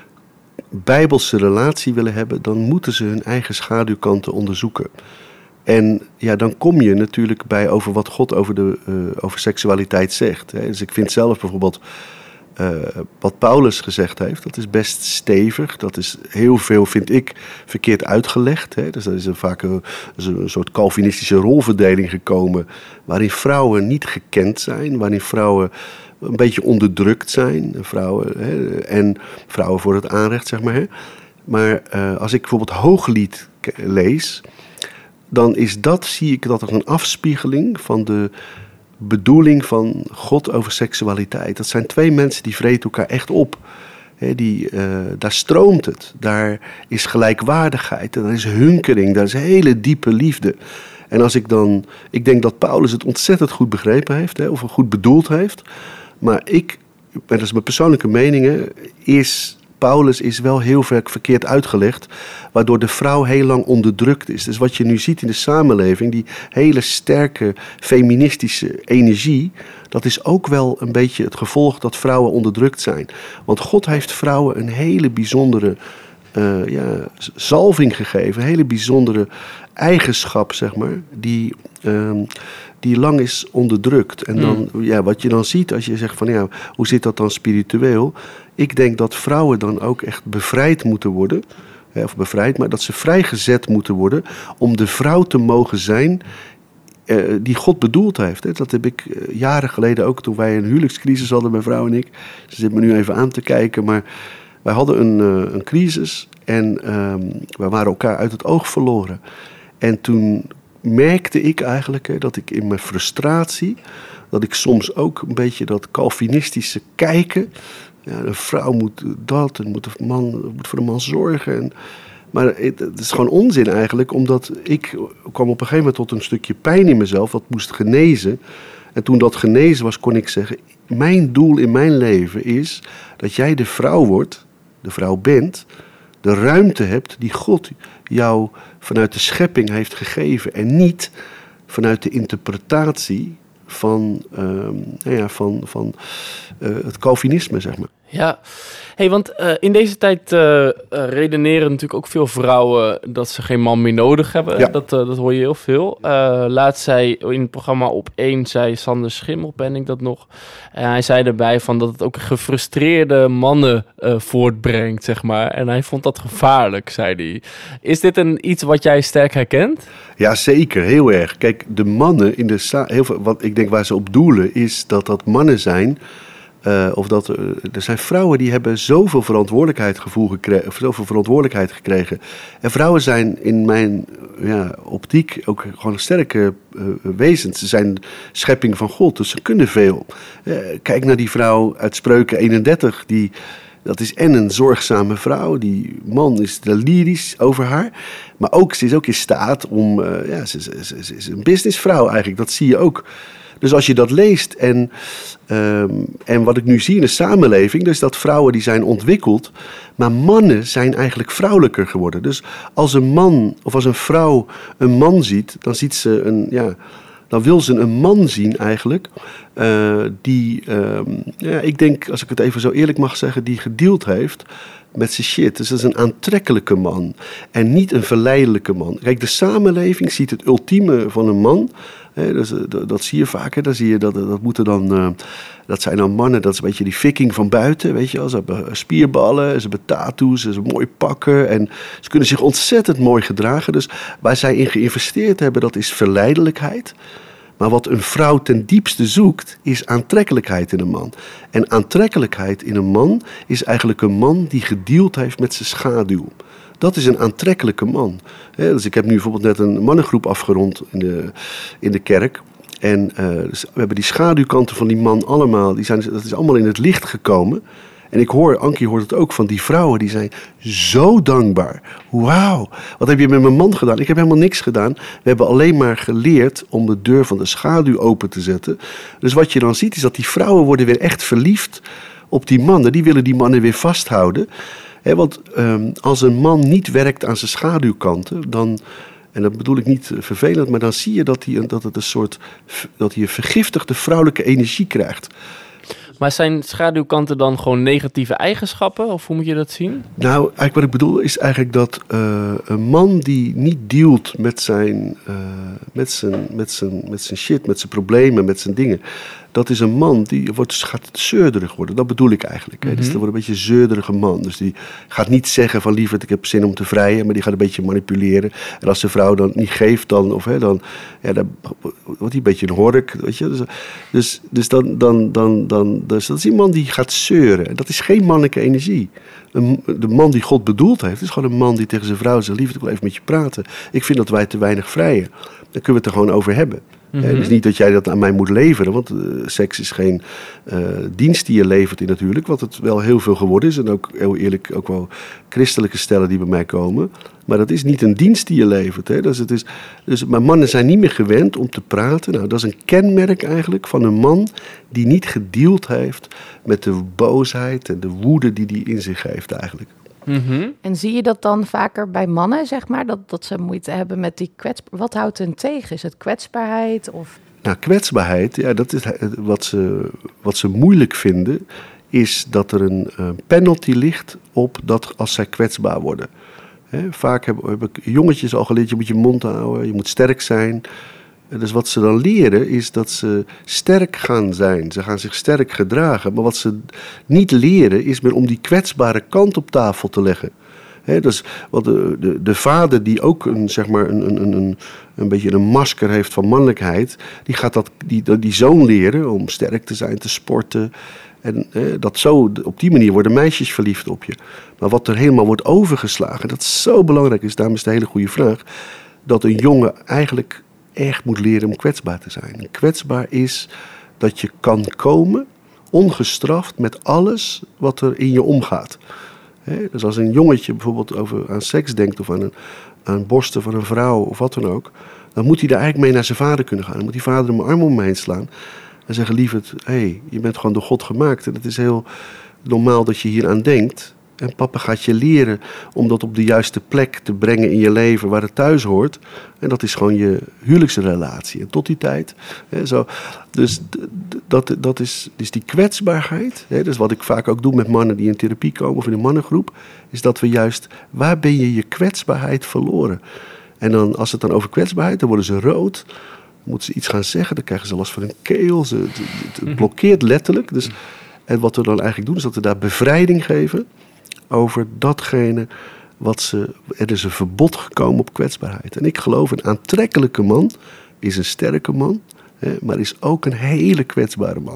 S4: bijbelse relatie willen hebben, dan moeten ze hun eigen schaduwkanten onderzoeken. En ja, dan kom je natuurlijk bij over wat God over, de, uh, over seksualiteit zegt. Hè. Dus ik vind zelf bijvoorbeeld uh, wat Paulus gezegd heeft, dat is best stevig. Dat is heel veel, vind ik, verkeerd uitgelegd. Hè. Dus er is een, vaak een, een soort Calvinistische rolverdeling gekomen, waarin vrouwen niet gekend zijn, waarin vrouwen een beetje onderdrukt zijn. Vrouwen, hè, en vrouwen voor het aanrecht, zeg maar. Hè. Maar uh, als ik bijvoorbeeld Hooglied lees, dan is dat, zie ik dat als een afspiegeling van de bedoeling van God over seksualiteit. Dat zijn twee mensen die vreten elkaar echt op. He, die, uh, daar stroomt het. Daar is gelijkwaardigheid. Daar is hunkering. Daar is hele diepe liefde. En als ik dan, ik denk dat Paulus het ontzettend goed begrepen heeft, hè, of goed bedoeld heeft. Maar ik, dat is mijn persoonlijke mening, hè, is Paulus is wel heel ver verkeerd uitgelegd, waardoor de vrouw heel lang onderdrukt is. Dus wat je nu ziet in de samenleving, die hele sterke feministische energie, dat is ook wel een beetje het gevolg dat vrouwen onderdrukt zijn. Want God heeft vrouwen een hele bijzondere uh, ja, zalving gegeven, een hele bijzondere eigenschap, zeg maar, die, um, die lang is onderdrukt. En dan, mm. ja, wat je dan ziet als je zegt van, ja, hoe zit dat dan spiritueel? Ik denk dat vrouwen dan ook echt bevrijd moeten worden, hè, of bevrijd, maar dat ze vrijgezet moeten worden om de vrouw te mogen zijn uh, die God bedoeld heeft. Hè. Dat heb ik uh, jaren geleden ook, toen wij een huwelijkscrisis hadden, mijn vrouw en ik. Ze zit me nu even aan te kijken, maar wij hadden een, uh, een crisis en um, wij waren elkaar uit het oog verloren. En toen merkte ik eigenlijk hè, dat ik in mijn frustratie, dat ik soms ook een beetje dat Calvinistische kijken. Ja, een vrouw moet dat en moet, de man, moet voor de man zorgen. En, maar het, het is gewoon onzin eigenlijk, omdat ik kwam op een gegeven moment tot een stukje pijn in mezelf, wat moest genezen. En toen dat genezen was, kon ik zeggen, mijn doel in mijn leven is dat jij de vrouw wordt, de vrouw bent, de ruimte hebt die God jou vanuit de schepping heeft gegeven en niet vanuit de interpretatie van, um, nou ja, van, van uh, het Calvinisme, zeg maar.
S3: Ja, hey, want uh, in deze tijd uh, uh, redeneren natuurlijk ook veel vrouwen dat ze geen man meer nodig hebben.
S4: Ja.
S3: Dat, uh, dat hoor je heel veel. Uh, laatst zei in het programma Op één, zei Sander Schimmel, ben ik dat nog. En hij zei erbij van dat het ook gefrustreerde mannen uh, voortbrengt, zeg maar. En hij vond dat gevaarlijk, zei hij. Is dit een, iets wat jij sterk herkent?
S4: Ja, zeker. Heel erg. Kijk, de mannen in de... Sa- heel veel, wat ik denk waar ze op doelen is dat dat mannen zijn... Uh, of dat uh, er zijn vrouwen die hebben zoveel verantwoordelijkheid gevoel gekregen, of zoveel verantwoordelijkheid gekregen. En vrouwen zijn in mijn ja, optiek ook gewoon sterke uh, wezens. Ze zijn schepping van God, dus ze kunnen veel. Uh, kijk naar die vrouw uit Spreuken eenendertig, die, dat is en een zorgzame vrouw. Die man is lyrisch over haar. Maar ook, ze is ook in staat om, uh, ja, ze, ze, ze, ze is een businessvrouw eigenlijk, dat zie je ook. Dus als je dat leest en, um, en wat ik nu zie in de samenleving... dus dat vrouwen die zijn ontwikkeld... maar mannen zijn eigenlijk vrouwelijker geworden. Dus als een man of als een vrouw een man ziet... dan ziet ze een... Ja, dan wil ze een man zien eigenlijk... Uh, die, um, ja, ik denk, als ik het even zo eerlijk mag zeggen... die gedeeld heeft met zijn shit. Dus dat is een aantrekkelijke man. En niet een verleidelijke man. Kijk, de samenleving ziet het ultieme van een man... He, dus, dat, dat zie je vaak. Hè. Dan zie je dat, dat moeten dan, uh, dat zijn dan mannen, dat is een beetje die viking van buiten, weet je wel. Ze hebben spierballen, ze hebben tattoos, ze hebben mooi pakken en ze kunnen zich ontzettend mooi gedragen. Dus waar zij in geïnvesteerd hebben, dat is verleidelijkheid. Maar wat een vrouw ten diepste zoekt, is aantrekkelijkheid in een man. En aantrekkelijkheid in een man is eigenlijk een man die gedeeld heeft met zijn schaduw. Dat is een aantrekkelijke man. He, dus ik heb nu bijvoorbeeld net een mannengroep afgerond in de, in de kerk. En uh, dus we hebben die schaduwkanten van die man allemaal, die zijn, dat is allemaal in het licht gekomen. En ik hoor, Ankie hoort het ook van die vrouwen, die zijn zo dankbaar. Wauw, wat heb je met mijn man gedaan? Ik heb helemaal niks gedaan. We hebben alleen maar geleerd om de deur van de schaduw open te zetten. Dus wat je dan ziet is dat die vrouwen worden weer echt verliefd op die mannen. Die willen die mannen weer vasthouden. He, want um, als een man niet werkt aan zijn schaduwkanten, dan, en dat bedoel ik niet vervelend, maar dan zie je dat hij, dat het een soort, dat hij een vergiftigde vrouwelijke energie krijgt.
S3: Maar zijn schaduwkanten dan gewoon negatieve eigenschappen? Of hoe moet je dat zien?
S4: Nou, eigenlijk wat ik bedoel is eigenlijk dat uh, een man die niet dealt met zijn, uh, met, zijn, met, zijn, met zijn shit, met zijn problemen, met zijn dingen. Dat is een man die wordt, gaat zeurderig worden. Dat bedoel ik eigenlijk. Mm-hmm. Dus dat wordt een beetje een zeurderige man. Dus die gaat niet zeggen van lieverd, ik heb zin om te vrijen. Maar die gaat een beetje manipuleren. En als de vrouw dan niet geeft, dan, of, hè, dan, ja, dan wordt hij een beetje een hork. Weet je? Dus, dus, dus, dan, dan, dan, dan, dus dat is iemand die gaat zeuren. En dat is geen mannelijke energie. Een, de man die God bedoeld heeft, is gewoon een man die tegen zijn vrouw zegt, lieverd, ik wil even met je praten. Ik vind dat wij te weinig vrijen. Dan kunnen we het er gewoon over hebben. Mm-hmm. Het is niet dat jij dat aan mij moet leveren, want uh, seks is geen uh, dienst die je levert in natuurlijk, wat het wel heel veel geworden is. En ook heel eerlijk ook wel christelijke stellen die bij mij komen. Maar dat is niet een dienst die je levert. Hè. Dus het is, dus, maar mannen zijn niet meer gewend om te praten. Nou, dat is een kenmerk eigenlijk van een man die niet gedeeld heeft met de boosheid en de woede die hij in zich heeft eigenlijk.
S2: Mm-hmm. En zie je dat dan vaker bij mannen, zeg maar, dat, dat ze moeite hebben met die kwetsbaarheid? Wat houdt hen tegen? Is het kwetsbaarheid? Of?
S4: Nou, kwetsbaarheid, ja, dat is wat ze, wat ze moeilijk vinden, is dat er een uh, penalty ligt op dat als zij kwetsbaar worden. He, vaak hebben, hebben jongetjes al geleerd, je moet je mond houden, je moet sterk zijn. Dus wat ze dan leren is dat ze sterk gaan zijn. Ze gaan zich sterk gedragen. Maar wat ze niet leren is meer om die kwetsbare kant op tafel te leggen. He, dus wat de, de, de vader die ook een, zeg maar een, een, een, een beetje een masker heeft van mannelijkheid, die gaat dat, die, die zoon leren om sterk te zijn, te sporten. En eh, dat zo, op die manier worden meisjes verliefd op je. Maar wat er helemaal wordt overgeslagen, dat zo belangrijk is, daarom is de hele goede vraag, dat een jongen eigenlijk echt moet leren om kwetsbaar te zijn. En kwetsbaar is dat je kan komen ongestraft met alles wat er in je omgaat. He, dus als een jongetje bijvoorbeeld over aan seks denkt of aan, een, aan borsten van een vrouw of wat dan ook, dan moet hij daar eigenlijk mee naar zijn vader kunnen gaan. Dan moet die vader hem arm om me heen slaan en zeggen, lieverd, hé, hey, je bent gewoon door God gemaakt en het is heel normaal dat je hier aan denkt. En papa gaat je leren om dat op de juiste plek te brengen in je leven waar het thuis hoort. En dat is gewoon je huwelijksrelatie. En tot die tijd. Hè, zo. Dus d- d- dat, dat is, is die kwetsbaarheid. Hè, dus wat ik vaak ook doe met mannen die in therapie komen of in een mannengroep. Is dat we juist, waar ben je je kwetsbaarheid verloren? En dan, als het dan over kwetsbaarheid, dan worden ze rood. Dan moeten ze iets gaan zeggen, dan krijgen ze last van hun keel. Ze, het, het blokkeert letterlijk. Dus, en wat we dan eigenlijk doen, is dat we daar bevrijding geven over datgene wat ze... Er is een verbod gekomen op kwetsbaarheid. En ik geloof, een aantrekkelijke man is een sterke man, hè, maar is ook een hele kwetsbare man.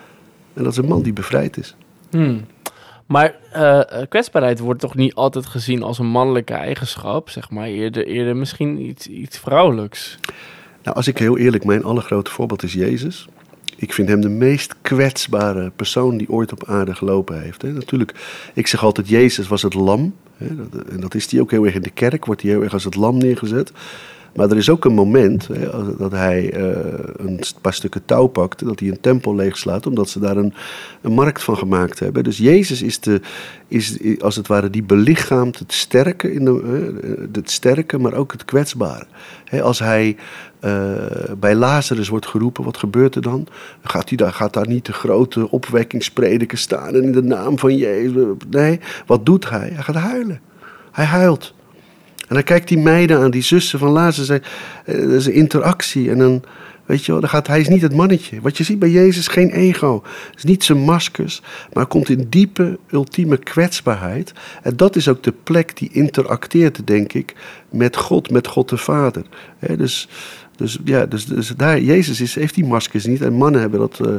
S4: En dat is een man die bevrijd is.
S3: Hmm. Maar uh, kwetsbaarheid wordt toch niet altijd gezien als een mannelijke eigenschap, zeg maar. Eerder, eerder misschien iets, iets vrouwelijks.
S4: Nou, als ik heel eerlijk, mijn allergrote voorbeeld is Jezus. Ik vind hem de meest kwetsbare persoon die ooit op aarde gelopen heeft. Hè. Natuurlijk, ik zeg altijd, Jezus was het lam. Hè, dat, en dat is hij ook heel erg in de kerk, wordt hij heel erg als het lam neergezet. Maar er is ook een moment hè, dat hij uh, een paar stukken touw pakt, dat hij een tempel leegslaat, omdat ze daar een, een markt van gemaakt hebben. Dus Jezus is, de, is als het ware die belichaamt het sterke, in de, het sterke, maar ook het kwetsbare. Hè, als hij uh, bij Lazarus wordt geroepen, wat gebeurt er dan? Gaat, hij daar, gaat daar niet de grote opwekkingsprediker staan en in de naam van Jezus? Nee, wat doet hij? Hij gaat huilen. Hij huilt. En dan kijkt die meiden aan, die zussen van Lazarus. Dat is een interactie. En dan, weet je wel, dan gaat, hij is niet het mannetje. Wat je ziet bij Jezus, geen ego. Het is niet zijn maskers, maar hij komt in diepe, ultieme kwetsbaarheid. En dat is ook de plek die interacteert, denk ik, met God, met God de Vader. He, dus, dus, ja, dus, dus daar, Jezus is, heeft die maskers niet. En mannen hebben dat uh,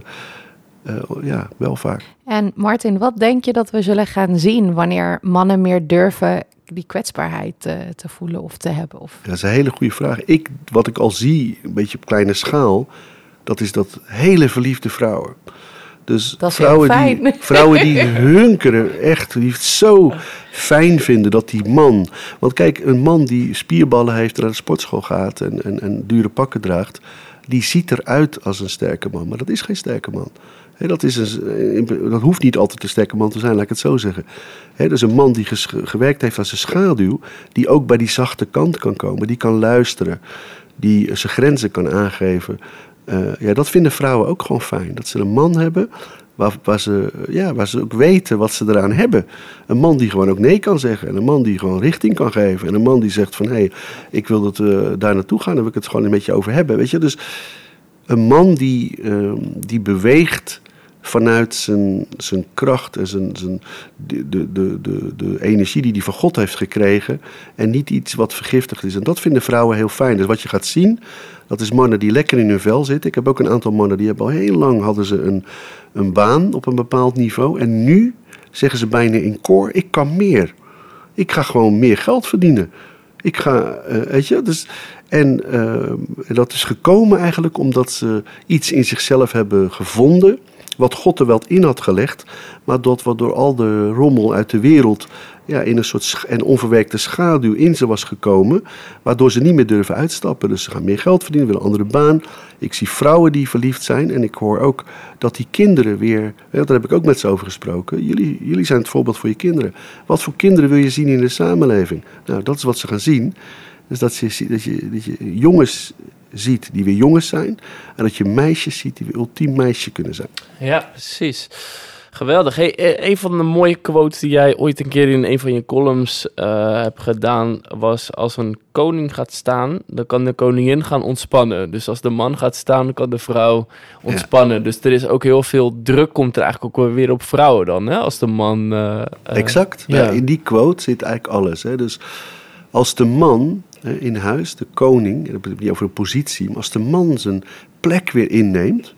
S4: uh, ja, wel vaak.
S2: En Martin, wat denk je dat we zullen gaan zien wanneer mannen meer durven die kwetsbaarheid uh, te voelen of te hebben? Of...
S4: Ja, dat is een hele goede vraag. Ik, wat ik al zie, een beetje op kleine schaal, dat is dat hele verliefde vrouwen. Dus
S2: dat is
S4: vrouwen,
S2: fijn.
S4: Die, vrouwen die hunkeren, echt, die het zo fijn vinden dat die man... Want kijk, een man die spierballen heeft, naar de sportschool gaat en, en, en dure pakken draagt, die ziet eruit als een sterke man. Maar dat is geen sterke man. He, dat, is een, dat hoeft niet altijd een sterke man te zijn, laat ik het zo zeggen. He, dat is een man die ges, gewerkt heeft als een schaduw, die ook bij die zachte kant kan komen, die kan luisteren, die zijn grenzen kan aangeven. Uh, ja, dat vinden vrouwen ook gewoon fijn. Dat ze een man hebben waar, waar, ze, ja, waar ze ook weten wat ze eraan hebben. Een man die gewoon ook nee kan zeggen. En een man die gewoon richting kan geven. En een man die zegt van, hé, hey, ik wil dat we daar naartoe gaan, daar wil ik het gewoon een beetje over hebben. Weet je, dus een man die, uh, die beweegt vanuit zijn, zijn kracht en zijn, zijn, de, de, de, de, de energie die hij van God heeft gekregen. En niet iets wat vergiftigd is. En dat vinden vrouwen heel fijn. Dus wat je gaat zien, dat is mannen die lekker in hun vel zitten. Ik heb ook een aantal mannen die hebben al heel lang hadden ze een, een baan op een bepaald niveau. En nu zeggen ze bijna in koor, ik kan meer. Ik ga gewoon meer geld verdienen. Ik ga, uh, weet je, dus... En uh, dat is gekomen eigenlijk omdat ze iets in zichzelf hebben gevonden, wat God er wel in had gelegd, maar dat wat door al de rommel uit de wereld ja, in een soort sch- en onverwerkte schaduw in ze was gekomen, waardoor ze niet meer durven uitstappen. Dus ze gaan meer geld verdienen, willen een andere baan. Ik zie vrouwen die verliefd zijn en ik hoor ook dat die kinderen weer, daar heb ik ook met ze over gesproken, jullie, jullie zijn het voorbeeld voor je kinderen. Wat voor kinderen wil je zien in de samenleving? Nou, dat is wat ze gaan zien. Dus dat je, dat, je, dat je jongens ziet die weer jongens zijn. En dat je meisjes ziet die weer ultiem meisje kunnen zijn.
S3: Ja, precies. Geweldig. Hey, een van de mooie quotes die jij ooit een keer in een van je columns uh, hebt gedaan was: als een koning gaat staan, dan kan de koningin gaan ontspannen. Dus als de man gaat staan, dan kan de vrouw ontspannen. Ja. Dus er is ook heel veel druk, komt er eigenlijk ook weer op vrouwen dan, hè? Als de man... Uh,
S4: exact. Uh, ja. Ja, in die quote zit eigenlijk alles. Hè? Dus als de man in huis, de koning, dan heb ik het niet over een positie, maar als de man zijn plek weer inneemt,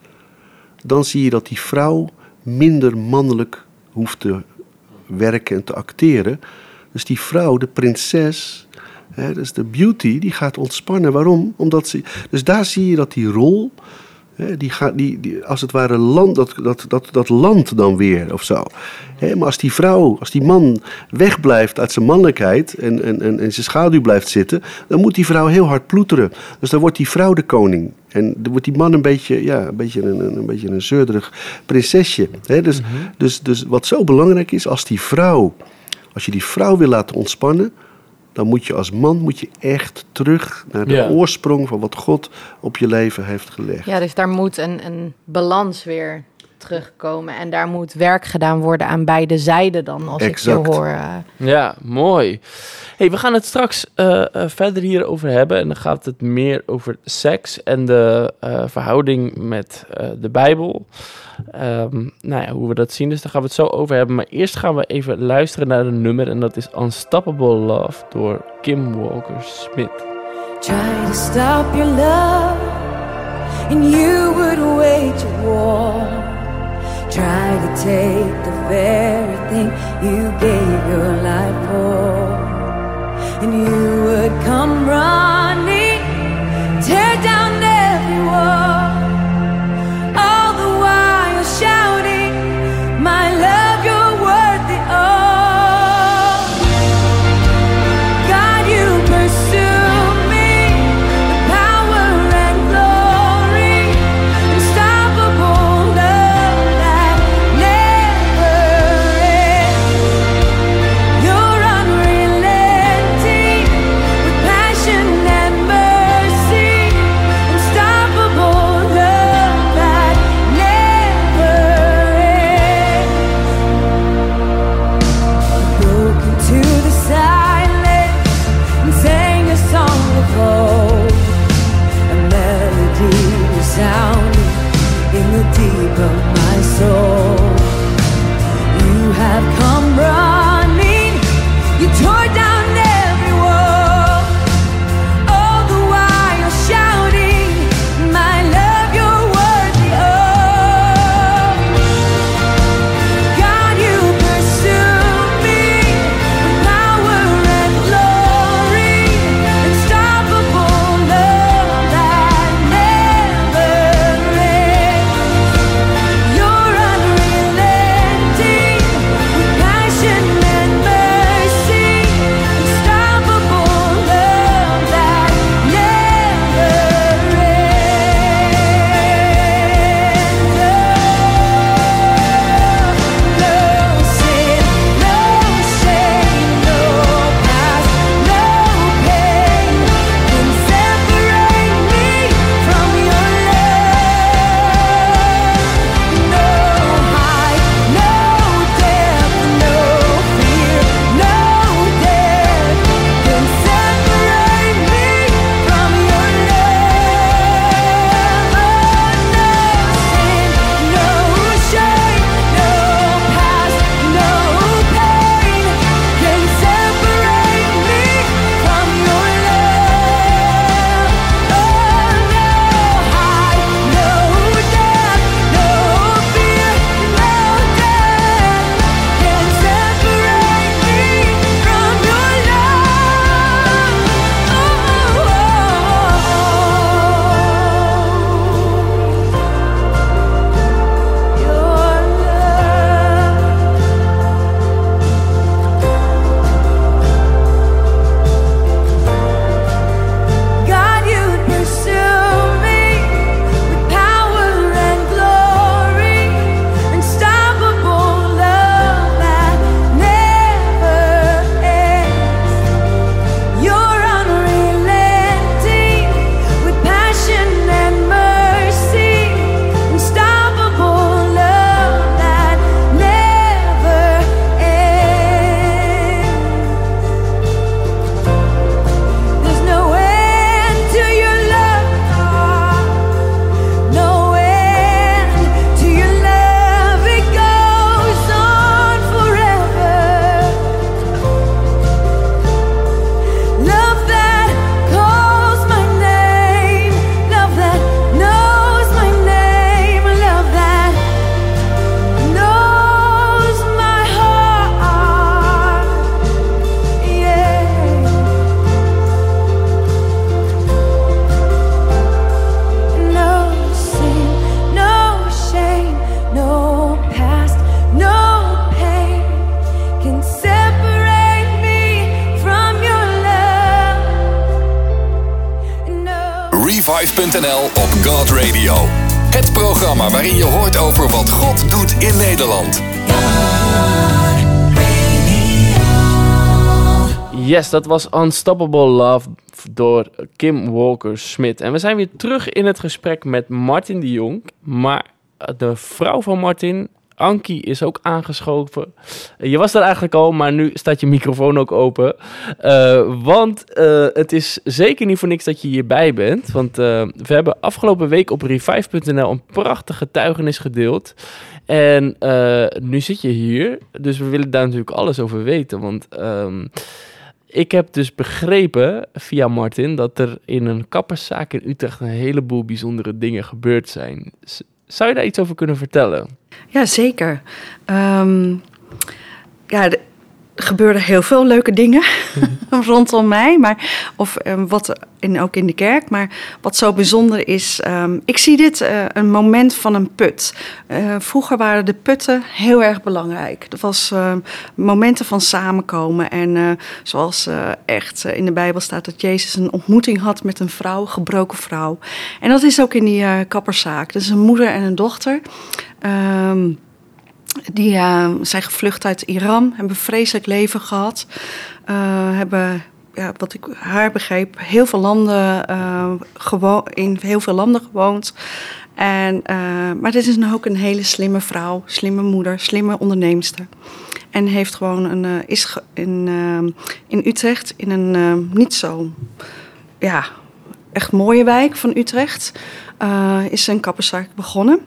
S4: dan zie je dat die vrouw minder mannelijk hoeft te werken en te acteren. Dus die vrouw, de prinses, hè, dus de beauty, die gaat ontspannen. Waarom? Omdat ze, dus daar zie je dat die rol, hè, die gaat, die, die, als het ware land, dat, dat, dat, dat land dan weer of zo. Hè, maar als die vrouw, als die man wegblijft uit zijn mannelijkheid en, en, en, en zijn schaduw blijft zitten, dan moet die vrouw heel hard ploeteren. Dus dan wordt die vrouw de koning. En dan wordt die man een beetje, ja, een beetje een, een, een, beetje een zeurderig prinsesje. Hè? Dus, mm-hmm. dus, dus wat zo belangrijk is, als die vrouw Als je die vrouw wil laten ontspannen, dan moet je als man moet je echt terug naar de
S3: Ja.
S4: oorsprong van wat God op je leven heeft gelegd.
S2: Ja, dus daar moet een, een balans weer terugkomen. En daar moet werk gedaan worden aan beide zijden dan, als
S4: Exact.
S2: ik je hoor. Uh,
S3: Ja, mooi. Hey, we gaan het straks uh, uh, verder hierover hebben. En dan gaat het meer over seks en de uh, verhouding met uh, de Bijbel. Um, nou ja, hoe we dat zien, dus daar gaan we het zo over hebben. Maar eerst gaan we even luisteren naar een nummer. En dat is Unstoppable Love door Kim Walker-Smith.
S6: Try to stop your love, and you would wage a war. Try to take the very thing you gave your life for, and you would come running, tear down every wall, all the while shouting, my love, you're worthy of. God, you pursue me with power and glory, unstoppable love that never ends. You're unrelenting with passion and mercy, unstoppable love that never ends. Broke into the silence and sang a song of hope. A melody resounding in the deep of my soul. You have come running, you tore down every wall, all the while shouting, my love, you're worthy of. God, you pursue me with power and glory, unstoppable love that never ends. You're unrelenting with passion and mercy, unstoppable love that never ends. No sin, no shame, no past, no pain can separate me from your love. No height, no depth, no fear, no death can separate me from your love. No sin, no shame, no past, no pain can separate me from your love. Oh, no height, no depth, no fear, no death can separate me from your love. Oh, your love. God, you pursue me with power and glory, unstoppable love that never ends. You're unrelenting with passion and mercy, unstoppable love that never ends. There's no end to your love, no end to your love. It goes on forever. Love that calls my name, love that knows my name, love that knows my heart. Yeah. No sin, no shame, no past, no pain can separate me from your love. No.
S1: Revive punt n l op God Radio. Het programma waarin je hoort over wat God doet in Nederland.
S6: God Radio.
S3: Yes, dat was Unstoppable Love door Kim Walker-Smit. En we zijn weer terug in het gesprek met Martin de Jong. Maar de vrouw van Martin, Ankie, is ook aangeschoven. Je was er eigenlijk al, maar nu staat je microfoon ook open. Uh, want uh, het is zeker niet voor niks dat je hierbij bent. Want uh, we hebben afgelopen week op revive punt n l een prachtige getuigenis gedeeld. En uh, nu zit je hier, dus we willen daar natuurlijk alles over weten. Want um, ik heb dus begrepen via Martin dat er in een kapperszaak in Utrecht een heleboel bijzondere dingen gebeurd zijn. Z- zou je daar iets over kunnen vertellen?
S7: Ja, zeker. Um, ja, er gebeurden heel veel leuke dingen rondom mij. Maar, of um, wat in, ook in de kerk. Maar wat zo bijzonder is, um, ik zie dit uh, een moment van een put. Uh, vroeger waren de putten heel erg belangrijk. Er was uh, momenten van samenkomen. En uh, zoals uh, echt uh, in de Bijbel staat dat Jezus een ontmoeting had met een vrouw, een gebroken vrouw. En dat is ook in die uh, kapperszaak. Dat is een moeder en een dochter. Um, Die uh, zijn gevlucht uit Iran, hebben een vreselijk leven gehad. Uh, hebben, ja, wat ik haar begreep, heel veel landen, uh, gewo- in heel veel landen gewoond. En, uh, maar dit is een, ook een hele slimme vrouw, slimme moeder, slimme onderneemster. En heeft gewoon een, uh, is ge- in, uh, in Utrecht, in een uh, niet zo ja, echt mooie wijk van Utrecht, uh, is een kapperszaak begonnen.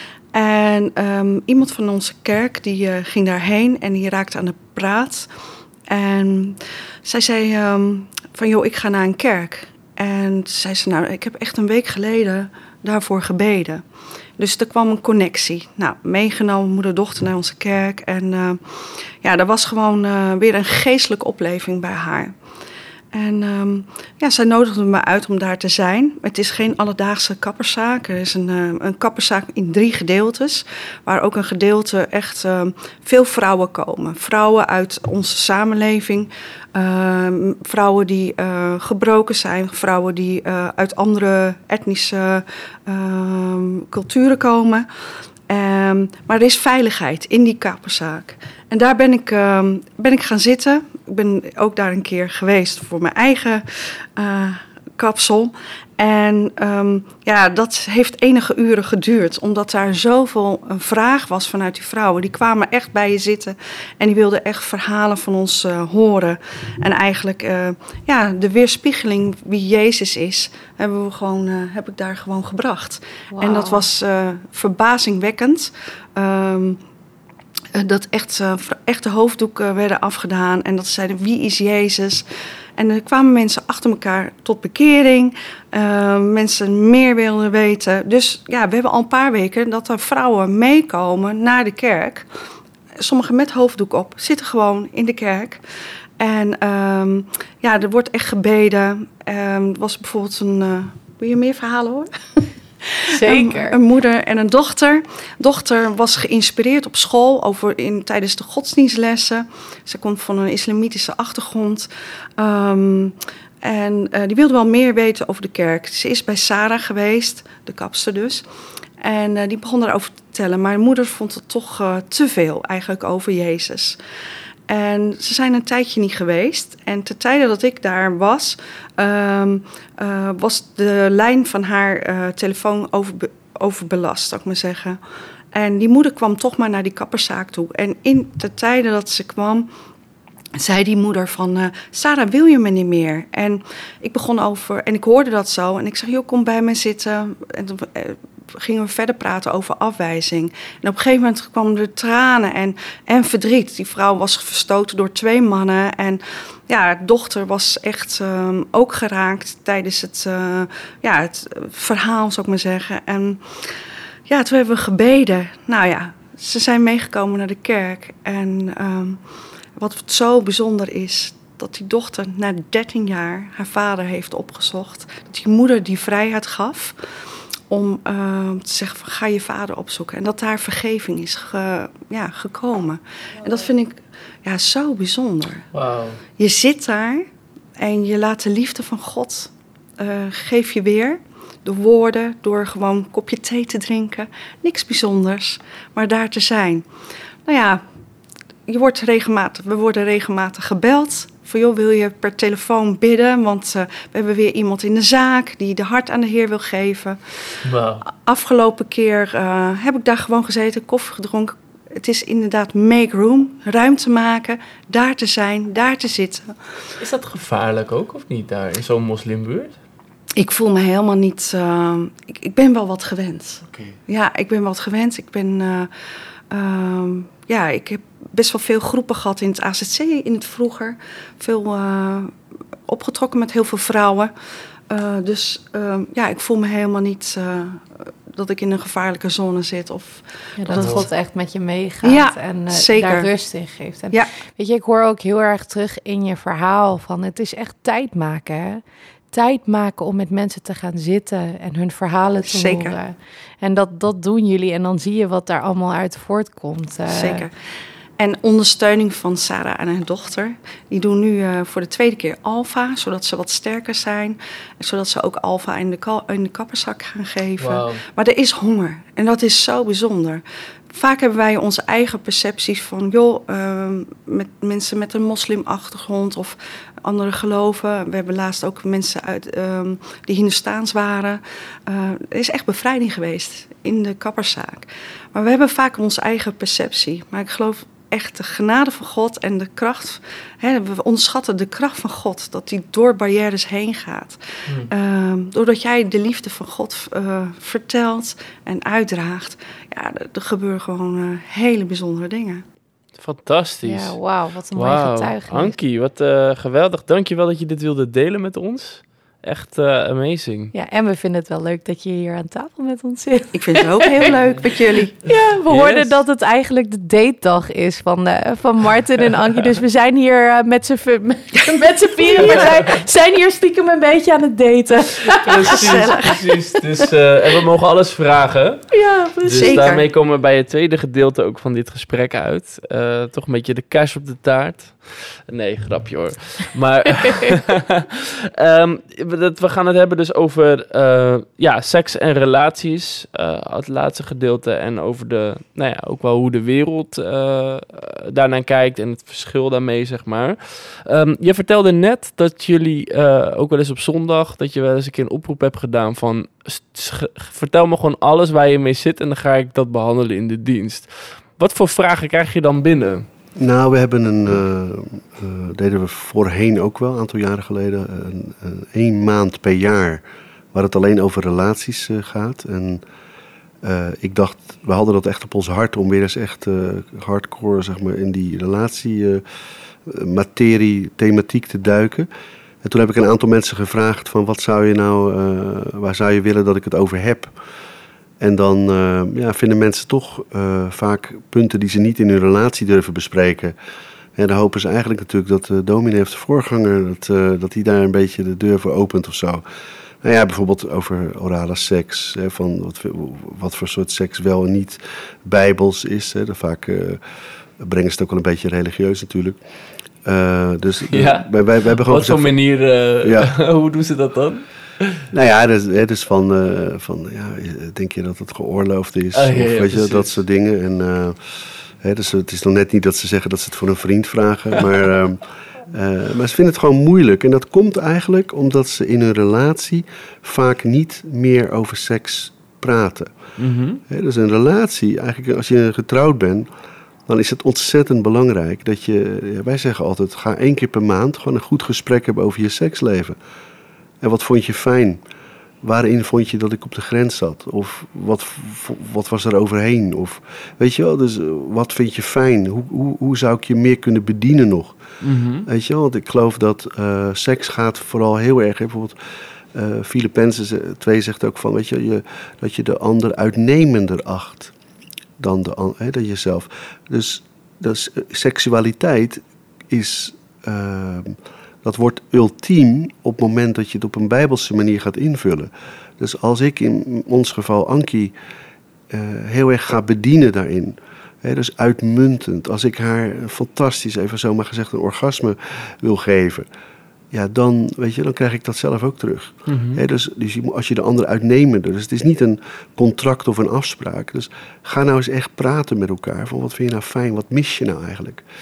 S7: En um, iemand van onze kerk die uh, ging daarheen en die raakte aan de praat. En zij zei um, van, joh, ik ga naar een kerk. En zei ze, nou, ik heb echt een week geleden daarvoor gebeden. Dus er kwam een connectie. Nou, meegenomen, moeder-dochter naar onze kerk. En uh, ja, er was gewoon uh, weer een geestelijke opleving bij haar. En um, ja, zij nodigde me uit om daar te zijn. Het is geen alledaagse kapperszaak. Er is een, uh, een kapperszaak in drie gedeeltes. Waar ook een gedeelte echt uh, veel vrouwen komen. Vrouwen uit onze samenleving. Uh, vrouwen die uh, gebroken zijn. Vrouwen die uh, uit andere etnische uh, culturen komen. Um, maar er is veiligheid in die kapperszaak. En daar ben ik, um, ben ik gaan zitten. Ik ben ook daar een keer geweest voor mijn eigen uh, kapsel. En um, ja, dat heeft enige uren geduurd. Omdat daar zoveel een vraag was vanuit die vrouwen. Die kwamen echt bij je zitten. En die wilden echt verhalen van ons uh, horen. En eigenlijk uh, ja, de weerspiegeling wie Jezus is, hebben we gewoon, uh, heb ik daar gewoon gebracht. Wow. En dat was uh, verbazingwekkend. Um, Dat echt, uh, echt de hoofddoeken werden afgedaan. En dat ze zeiden, wie is Jezus? En er kwamen mensen achter elkaar tot bekering. Uh, mensen meer wilden weten. Dus ja, we hebben al een paar weken dat er vrouwen meekomen naar de kerk. Sommigen met hoofddoek op, zitten gewoon in de kerk. En um, ja, er wordt echt gebeden. Um, er was bijvoorbeeld een... Uh, wil je meer verhalen hoor?
S2: Zeker.
S7: Een, een moeder en een dochter. Dochter was geïnspireerd op school over in, tijdens de godsdienstlessen. Ze komt van een islamitische achtergrond. Um, en uh, die wilde wel meer weten over de kerk. Ze is bij Sarah geweest, de kapster dus. En uh, die begon daarover te vertellen. Maar moeder vond het toch uh, te veel eigenlijk over Jezus. En ze zijn een tijdje niet geweest. En ten tijde dat ik daar was, um, uh, was de lijn van haar uh, telefoon overbe- overbelast, zou ik maar zeggen. En die moeder kwam toch maar naar die kapperszaak toe. En in de tijden dat ze kwam, zei die moeder van, uh, Sarah, wil je me niet meer? En ik begon over, en ik hoorde dat zo. En ik zeg, joh, kom bij me zitten. En toen uh, gingen we verder praten over afwijzing. En op een gegeven moment kwamen er tranen en, en verdriet. Die vrouw was verstoten door twee mannen. En ja, haar dochter was echt um, ook geraakt tijdens het, uh, ja, het verhaal, zou ik maar zeggen. En ja, toen hebben we gebeden. Nou ja, ze zijn meegekomen naar de kerk. En um, wat zo bijzonder is, dat die dochter na dertien jaar haar vader heeft opgezocht. Dat die moeder die vrijheid gaf om uh, te zeggen van, ga je vader opzoeken. En dat daar vergeving is ge, ja, gekomen. En dat vind ik ja, zo bijzonder.
S3: Wow.
S7: Je zit daar en je laat de liefde van God uh, geef je weer. Door woorden, door gewoon een kopje thee te drinken. Niks bijzonders, maar daar te zijn. Nou ja, je wordt regelmatig, we worden regelmatig gebeld Van joh, wil je per telefoon bidden? Want uh, we hebben weer iemand in de zaak die de hart aan de Heer wil geven.
S3: Wow.
S7: Afgelopen keer uh, heb ik daar gewoon gezeten, koffie gedronken. Het is inderdaad make room, ruimte maken, daar te zijn, daar te zitten.
S3: Is dat gevaarlijk ook of niet daar in zo'n moslimbuurt?
S7: Ik voel me helemaal niet... Uh, ik, ik ben wel wat gewend.
S3: Okay.
S7: Ja, ik ben wat gewend. Ik ben... Uh, uh, ja, ik heb best wel veel groepen gehad in het A Z C in het vroeger. Veel uh, opgetrokken met heel veel vrouwen. Uh, dus uh, ja, ik voel me helemaal niet... Uh, dat ik in een gevaarlijke zone zit. Of
S2: ja, dat, dat God echt met je meegaat
S7: ja,
S2: en uh,
S7: zeker.
S2: daar rust in geeft. En
S7: ja.
S2: Weet je, ik hoor ook heel erg terug in je verhaal van het is echt tijd maken, hè? Tijd maken om met mensen te gaan zitten en hun verhalen te
S7: zeker.
S2: horen. En dat, dat doen jullie en dan zie je wat daar allemaal uit voortkomt. Uh,
S7: zeker. En ondersteuning van Sarah en haar dochter. Die doen nu uh, voor de tweede keer Alpha, zodat ze wat sterker zijn. Zodat ze ook Alpha in de, ka- in de kapperzak gaan geven.
S3: Wow.
S7: Maar er is honger en dat is zo bijzonder. Vaak hebben wij onze eigen percepties van... joh, uh, met mensen met een moslimachtergrond of andere geloven. We hebben laatst ook mensen uit uh, die Hindoestaans waren. Uh, er is echt bevrijding geweest in de kapperszaak. Maar we hebben vaak onze eigen perceptie. Maar ik geloof echt de genade van God en de kracht... Hè, we onderschatten de kracht van God, dat die door barrières heen gaat. Hmm. Uh, doordat jij de liefde van God uh, vertelt en uitdraagt... ja, er, er gebeuren gewoon uh, hele bijzondere dingen.
S3: Fantastisch.
S2: Ja, wauw, wat een
S3: wow.
S2: mooie getuigenis.
S3: Ankie, wat uh, geweldig. Dank je wel dat je dit wilde delen met ons. Echt uh, amazing.
S2: Ja, en we vinden het wel leuk dat je hier aan tafel met ons zit.
S7: Ik vind het ook heel leuk met jullie.
S2: Ja, we
S3: yes.
S2: hoorden dat het eigenlijk de datedag is van, uh, van Martin en Ankie. Dus we zijn hier uh, met z'n vieren. We zijn, zijn hier stiekem een beetje aan het daten.
S3: Precies, precies. Dus, uh, en we mogen alles vragen.
S2: Ja, precies.
S3: Dus
S7: Zeker.
S3: daarmee komen we bij het tweede gedeelte ook van dit gesprek uit. Uh, toch een beetje de kaas op de taart. Nee, grapje hoor. Maar um, we gaan het hebben dus over uh, ja, seks en relaties. Uh, het laatste gedeelte. En over de, nou ja, ook wel hoe de wereld uh, daarnaar kijkt. En het verschil daarmee, zeg maar. Um, je vertelde net dat jullie uh, ook wel eens op zondag... dat je wel eens een keer een oproep hebt gedaan van... Sch- vertel me gewoon alles waar je mee zit... en dan ga ik dat behandelen in de dienst. Wat voor vragen krijg je dan binnen?
S4: Nou, we hebben een, uh, uh, deden we voorheen ook wel, een aantal jaren geleden, een, een, één maand per jaar waar het alleen over relaties uh, gaat. En uh, ik dacht, we hadden dat echt op ons hart om weer eens echt uh, hardcore, zeg maar, in die relatie, uh, materie, thematiek te duiken. En toen heb ik een aantal mensen gevraagd van wat zou je nou, uh, waar zou je willen dat ik het over heb? En dan uh, ja, vinden mensen toch uh, vaak punten die ze niet in hun relatie durven bespreken. En dan hopen ze eigenlijk natuurlijk dat de dominee of de voorganger... dat uh, dat die daar een beetje de deur voor opent of zo. Nou ja, bijvoorbeeld over orale seks. Hè, van wat, wat voor soort seks wel en niet bijbels is. Hè. Vaak uh, brengen ze het ook wel een beetje religieus natuurlijk. Uh, dus
S3: ja.
S4: wij, wij, wij hebben gewoon
S3: Op zo'n manier, uh, ja. Hoe doen ze dat dan?
S4: Nou ja, dus, dus van, uh, van ja, denk je dat het geoorloofd is?
S3: Oh, ja,
S4: of
S3: ja,
S4: weet je,
S3: precies.
S4: dat soort dingen. En, uh, hè, dus het is nog net niet dat ze zeggen dat ze het voor een vriend vragen. Maar, uh, uh, maar ze vinden het gewoon moeilijk. En dat komt eigenlijk omdat ze in hun relatie vaak niet meer over seks praten.
S3: Mm-hmm.
S4: Hè, dus een relatie, eigenlijk als je getrouwd bent... dan is het ontzettend belangrijk dat je... Ja, wij zeggen altijd, ga één keer per maand gewoon een goed gesprek hebben over je seksleven. En wat vond je fijn? Waarin vond je dat ik op de grens zat? Of wat, wat was er overheen? Of weet je wel, dus wat vind je fijn? Hoe, hoe, hoe zou ik je meer kunnen bedienen nog?
S3: Mm-hmm.
S4: Weet je wel, want ik geloof dat uh, seks gaat vooral heel erg... Hè, bijvoorbeeld uh, Filippenzen twee zegt ook van... weet je, je, dat je de ander uitnemender acht dan, de, hè, dan jezelf. Dus, dus seksualiteit is... Uh, Dat wordt ultiem op het moment dat je het op een bijbelse manier gaat invullen. Dus als ik in ons geval Ankie uh, heel erg ga bedienen daarin. Hè, dus uitmuntend. Als ik haar fantastisch, even zo maar gezegd, een orgasme wil geven. Ja, dan, weet je, dan krijg ik dat zelf ook terug.
S3: Mm-hmm.
S4: Hè, dus, dus je, als je de ander uitnemender. Dus het is niet een contract of een afspraak. Dus ga nou eens echt praten met elkaar. Van wat vind je nou fijn? Wat mis je nou eigenlijk?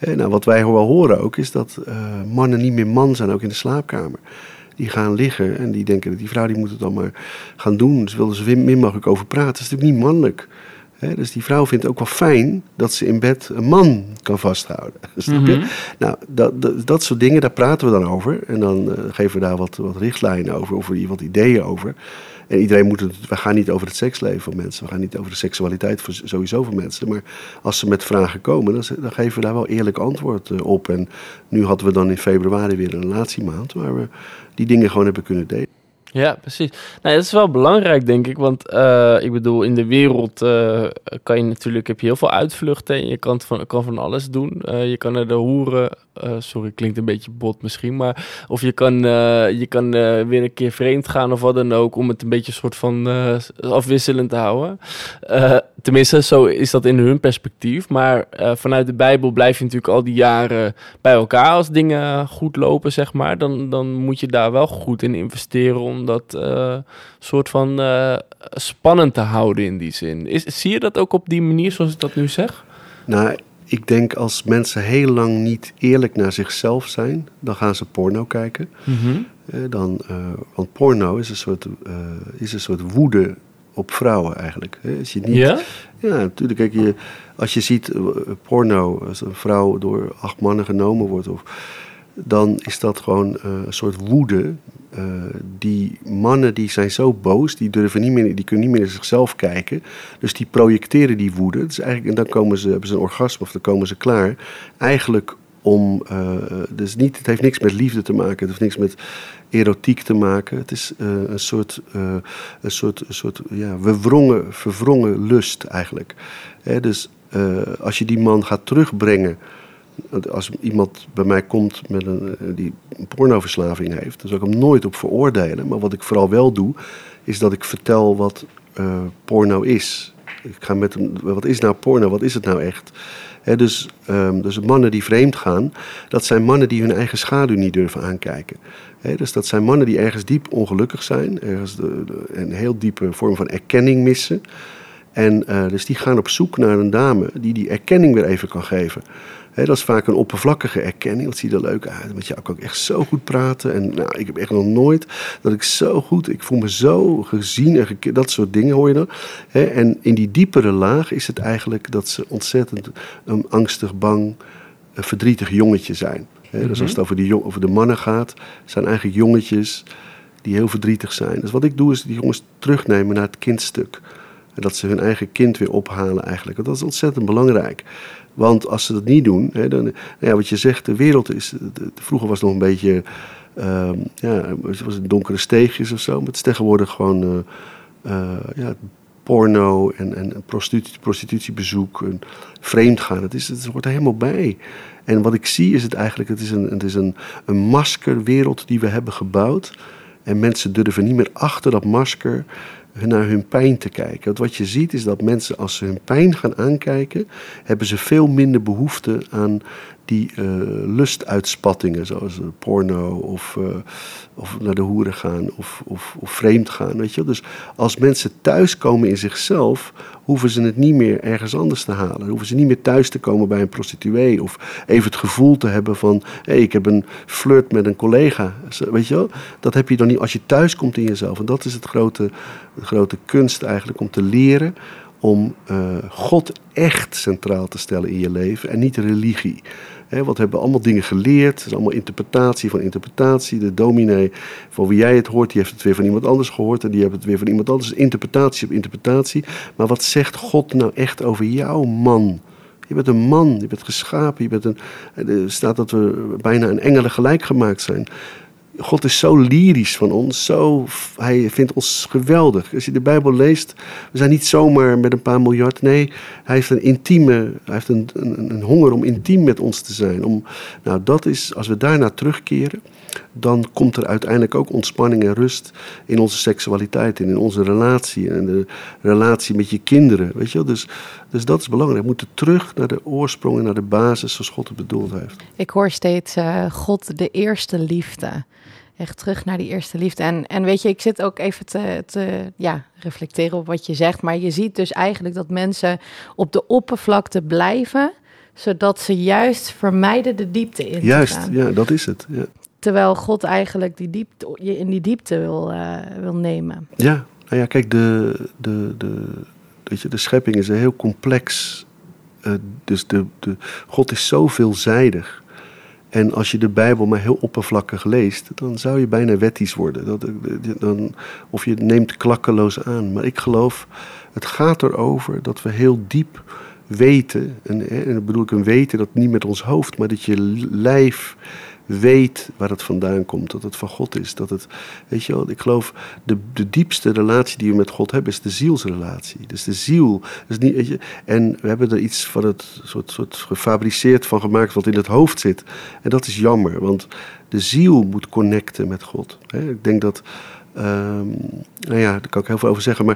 S4: Eh, nou, wat wij wel horen ook is dat uh, mannen niet meer man zijn, ook in de slaapkamer. Die gaan liggen en die denken dat die vrouw die moet het dan maar gaan doen. Ze willen er zo min mogelijk over praten. Dat is natuurlijk niet mannelijk. He, dus die vrouw vindt het ook wel fijn dat ze in bed een man kan vasthouden. Snap je? Mm-hmm. Nou, dat, dat, dat soort dingen, daar praten we dan over. En dan uh, geven we daar wat, wat richtlijnen over, of wat ideeën over. En iedereen moet het, we gaan niet over het seksleven van mensen. We gaan niet over de seksualiteit voor, sowieso van mensen. Maar als ze met vragen komen, dan, dan geven we daar wel eerlijk antwoord uh, op. En nu hadden we dan in februari weer een relatiemaand waar we die dingen gewoon hebben kunnen delen.
S3: Ja, precies. Nou, dat is wel belangrijk, denk ik. Want uh, ik bedoel, in de wereld uh, kan je natuurlijk, heb je heel veel uitvluchten. En je kan van, kan van alles doen. Uh, je kan naar de hoeren... Uh, sorry, klinkt een beetje bot misschien. Maar of je kan, uh, je kan uh, weer een keer vreemd gaan of wat dan ook. Om het een beetje een soort van uh, afwisselend te houden. Uh, tenminste, zo is dat in hun perspectief. Maar uh, vanuit de Bijbel blijf je natuurlijk al die jaren bij elkaar. Als dingen goed lopen, zeg maar. Dan, dan moet je daar wel goed in investeren om dat uh, soort van uh, spannend te houden in die zin. Is, zie je dat ook op die manier zoals ik dat nu zeg?
S4: Nou, ik denk als mensen heel lang niet eerlijk naar zichzelf zijn, dan gaan ze porno kijken. Mm-hmm. Uh, dan, uh, want porno is een soort, uh, is een soort woede op vrouwen eigenlijk. Hè? Als je niet,
S3: ja?
S4: Ja, natuurlijk. Kijk, je, als je ziet uh, porno, als een vrouw door acht mannen genomen wordt, of, dan is dat gewoon uh, een soort woede. Uh, die mannen die zijn zo boos, die durven niet meer, die kunnen niet meer naar zichzelf kijken. Dus die projecteren die woede. Dus eigenlijk, en dan komen ze, hebben ze een orgasme of dan komen ze klaar. Eigenlijk om, uh, dus niet, het heeft niks met liefde te maken, het heeft niks met erotiek te maken. Het is uh, een soort, uh, een soort, een soort ja, verwrongen, verwrongen lust eigenlijk. He, dus uh, als je die man gaat terugbrengen. Als iemand bij mij komt met een, die een pornoverslaving heeft, dan zou ik hem nooit op veroordelen. Maar wat ik vooral wel doe, is dat ik vertel wat uh, porno is. Ik ga met hem, wat is nou porno? Wat is het nou echt? He, dus, um, dus mannen die vreemd gaan, dat zijn mannen die hun eigen schaduw niet durven aankijken. He, dus dat zijn mannen die ergens diep ongelukkig zijn, ergens de, de, een heel diepe vorm van erkenning missen. En uh, dus die gaan op zoek naar een dame die die erkenning weer even kan geven. He, dat is vaak een oppervlakkige erkenning. Dat ziet er leuk uit. Met jou kan ik echt zo goed praten. En nou, ik heb echt nog nooit dat ik zo goed... Ik voel me zo gezien en geke- dat soort dingen hoor je dan. He, en in die diepere laag is het eigenlijk dat ze ontzettend een angstig, bang, een verdrietig jongetje zijn. He, mm-hmm. Dus als het over, die jong- over de mannen gaat, zijn eigenlijk jongetjes die heel verdrietig zijn. Dus wat ik doe is die jongens terugnemen naar het kindstuk. En dat ze hun eigen kind weer ophalen eigenlijk. Dat is ontzettend belangrijk. Want als ze dat niet doen, hè, dan, nou ja, wat je zegt, de wereld is... De, de, vroeger was het nog een beetje... Uh, ja, het was donkere steegjes of zo. Maar het is tegenwoordig gewoon... Uh, uh, ja, porno en, en prostitutie, prostitutiebezoek en vreemdgaan. Het, is, het hoort er helemaal bij. En wat ik zie is het eigenlijk... Het is een, het is een, een maskerwereld die we hebben gebouwd. En mensen durven niet meer achter dat masker... naar hun pijn te kijken. Want wat je ziet is dat mensen, als ze hun pijn gaan aankijken, hebben ze veel minder behoefte aan die uh, lustuitspattingen, zoals uh, porno of, uh, of naar de hoeren gaan of, of, of vreemd gaan. Weet je? Dus als mensen thuiskomen in zichzelf, hoeven ze het niet meer ergens anders te halen. Dan hoeven ze niet meer thuis te komen bij een prostituee of even het gevoel te hebben van, hé, hey, ik heb een flirt met een collega. Weet je wel? Dat heb je dan niet als je thuis komt in jezelf. En dat is het grote, de grote kunst eigenlijk, om te leren om uh, God echt centraal te stellen in je leven en niet religie. He, want we hebben allemaal dingen geleerd. Het is allemaal interpretatie van interpretatie. De dominee, van wie jij het hoort, die heeft het weer van iemand anders gehoord. En die heeft het weer van iemand anders. Interpretatie op interpretatie. Maar wat zegt God nou echt over jou, man? Je bent een man, je bent geschapen. Je bent een, er staat dat we bijna een engelen gelijk gemaakt zijn. God is zo lyrisch van ons, zo, hij vindt ons geweldig. Als je de Bijbel leest, we zijn niet zomaar met een paar miljard. Nee, hij heeft een intieme, hij heeft een, een, een honger om intiem met ons te zijn. Om, nou, dat is, als we daarnaar terugkeren, dan komt er uiteindelijk ook ontspanning en rust in onze seksualiteit en in onze relatie en de relatie met je kinderen. Weet je wel? Dus, dus dat is belangrijk. We moeten terug naar de oorsprong en naar de basis zoals God het bedoeld heeft.
S2: Ik hoor steeds uh, God de eerste liefde. Echt terug naar die eerste liefde. En, en weet je, ik zit ook even te, te ja, reflecteren op wat je zegt. Maar je ziet dus eigenlijk dat mensen op de oppervlakte blijven Zodat ze juist vermijden de diepte in
S4: Juist,
S2: te gaan.
S4: ja, dat is het. Ja,
S2: Terwijl God eigenlijk die diepte, je in die diepte wil, uh, wil nemen.
S4: ja. Nou ja, kijk, de, de, de, weet je, de schepping is een heel complex. Uh, dus de, de, God is zo veelzijdig. En als je de Bijbel maar heel oppervlakkig leest, dan zou je bijna wettisch worden. Dat, dan, of je neemt klakkeloos aan. Maar ik geloof, het gaat erover dat we heel diep weten. En, en dan bedoel ik een weten dat niet met ons hoofd, maar dat je lijf weet waar het vandaan komt, dat het van God is. Dat het, weet je wel, ik geloof, de, de diepste relatie die we met God hebben, is de zielsrelatie. Dus de ziel, is niet, weet je, en we hebben er iets van het soort, soort gefabriceerd van gemaakt wat in het hoofd zit. En dat is jammer, want de ziel moet connecten met God. Hè? Ik denk dat, um, nou ja, daar kan ik heel veel over zeggen, maar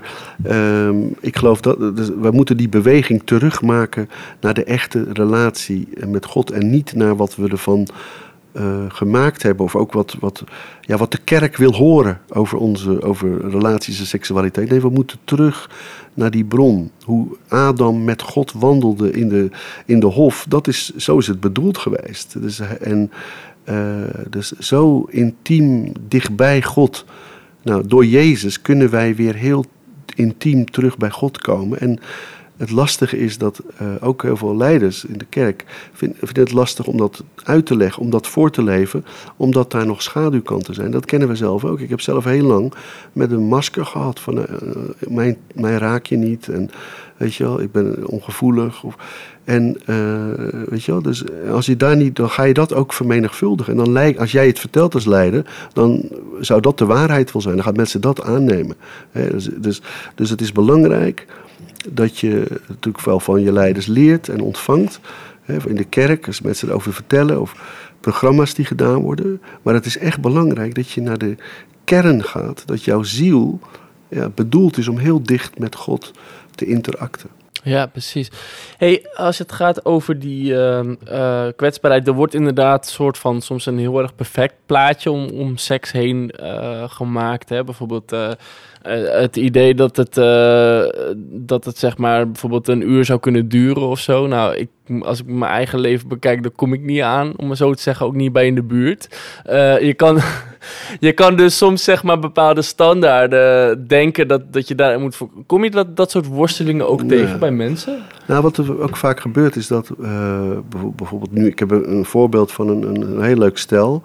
S4: um, ik geloof dat, dus we moeten die beweging terugmaken naar de echte relatie met God en niet naar wat we ervan Uh, gemaakt hebben, of ook wat, wat, ja, wat de kerk wil horen over, onze, over relaties en seksualiteit. Nee, we moeten terug naar die bron. Hoe Adam met God wandelde in de, in de hof, dat is, zo is het bedoeld geweest. Dus, en, uh, dus zo intiem dichtbij God. Nou, door Jezus kunnen wij weer heel intiem terug bij God komen. En het lastige is dat uh, ook heel veel leiders in de kerk vinden, vinden het lastig om dat uit te leggen, om dat voor te leven, omdat daar nog schaduwkanten zijn. Dat kennen we zelf ook. Ik heb zelf heel lang met een masker gehad van uh, mijn, mij raak je niet en weet je wel, ik ben ongevoelig. Of, en uh, weet je wel, dus als je daar niet, dan ga je dat ook vermenigvuldigen. En dan lijkt, als jij het vertelt als leider, dan zou dat de waarheid wel zijn. Dan gaan mensen dat aannemen. He, dus, dus, dus het is belangrijk dat je natuurlijk wel van je leiders leert en ontvangt. Hè, in de kerk, als mensen erover vertellen, of programma's die gedaan worden. Maar het is echt belangrijk dat je naar de kern gaat. Dat jouw ziel ja, bedoeld is om heel dicht met God te interacten.
S3: Ja, precies. Hey, als het gaat over die uh, uh, kwetsbaarheid, er wordt inderdaad soort van soms een heel erg perfect plaatje om, om seks heen uh, gemaakt. Hè? Bijvoorbeeld uh, uh, het idee dat het, uh, dat het zeg maar bijvoorbeeld een uur zou kunnen duren of zo. Nou, ik, als ik mijn eigen leven bekijk, dan kom ik niet aan, om maar zo te zeggen, ook niet bij in de buurt. Uh, je kan... Je kan dus soms zeg maar bepaalde standaarden denken dat, dat je daar moet... Kom je dat, dat soort worstelingen ook tegen ja. bij mensen?
S4: Nou, wat er ook vaak gebeurt is dat uh, bijvoorbeeld nu... Ik heb een voorbeeld van een, een heel leuk stel.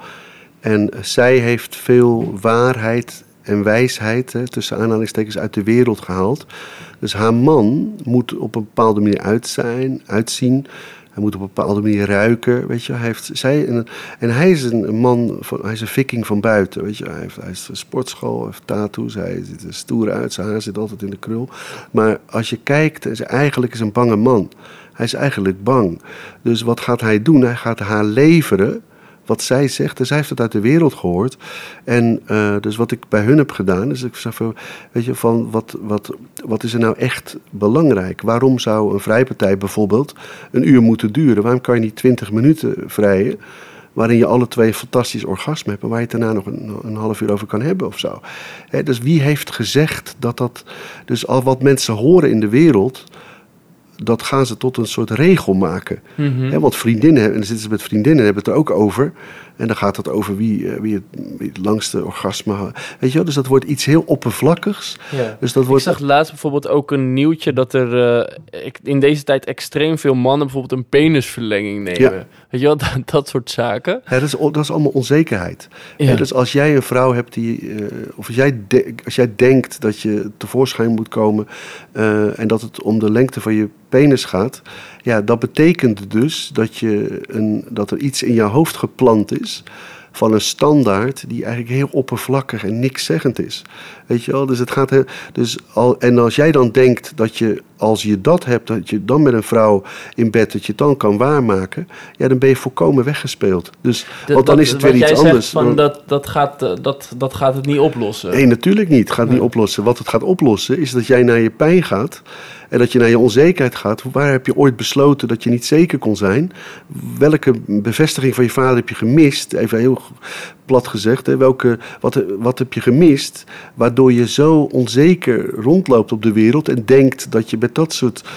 S4: En zij heeft veel waarheid en wijsheid, hè, tussen aanhalingstekens, uit de wereld gehaald. Dus haar man moet op een bepaalde manier uit zijn, uitzien... Hij moet op een bepaalde manier ruiken, weet je. Hij heeft, zij, en, en hij is een man, van, hij is een viking van buiten, weet je. Hij, heeft, hij is een sportschool, hij heeft tattoos, hij ziet er stoer uit, zijn haar zit altijd in de krul. Maar als je kijkt, hij is eigenlijk is een bange man. Hij is eigenlijk bang. Dus wat gaat hij doen? Hij gaat haar leveren wat zij zegt. En zij heeft het uit de wereld gehoord. En uh, dus wat ik bij hun heb gedaan, is ik zeg van, weet je, van wat, wat, wat is er nou echt belangrijk? Waarom zou een vrijpartij bijvoorbeeld een uur moeten duren? Waarom kan je niet twintig minuten vrijen, waarin je alle twee een fantastisch orgasme hebt en waar je het daarna nog een, een half uur over kan hebben of zo? He, dus wie heeft gezegd dat dat... Dus al wat mensen horen in de wereld, dat gaan ze tot een soort regel maken. Mm-hmm. He, want vriendinnen, en dan zitten ze met vriendinnen, hebben het er ook over. En dan gaat het over wie, wie, het, wie het langste orgasme had. Weet je wel? Dus dat wordt iets heel oppervlakkigs.
S3: Ja.
S4: Dus dat wordt...
S3: Ik zag laatst bijvoorbeeld ook een nieuwtje dat er uh, in deze tijd extreem veel mannen bijvoorbeeld een penisverlenging nemen. Ja. Weet je wel, dat, dat soort zaken.
S4: Ja, dat, is, dat is allemaal onzekerheid. Ja. Ja, dus als jij een vrouw hebt die, uh, of als jij, de, als jij denkt dat je tevoorschijn moet komen uh, en dat het om de lengte van je penis gaat, ja, dat betekent dus dat, je een, dat er iets in jouw hoofd geplant is van een standaard die eigenlijk heel oppervlakkig en nikszeggend is. Weet je wel? Dus het gaat heel, dus al, en als jij dan denkt dat je, als je dat hebt, dat je dan met een vrouw in bed, dat je het dan kan waarmaken, ja, dan ben je volkomen weggespeeld. Dus,
S3: de,
S4: want dan
S3: dat,
S4: is het weer iets
S3: anders.
S4: anders.
S3: Van, dat, dat, gaat, dat, dat gaat het niet oplossen.
S4: Nee, natuurlijk niet. Het gaat
S3: nee.
S4: niet oplossen. Wat het gaat oplossen is dat jij naar je pijn gaat en dat je naar je onzekerheid gaat. Waar heb je ooit besloten dat je niet zeker kon zijn? Welke bevestiging van je vader heb je gemist? Even heel plat gezegd. Hè? Welke, wat, wat heb je gemist? Waardoor je zo onzeker rondloopt op de wereld en denkt dat je met dat soort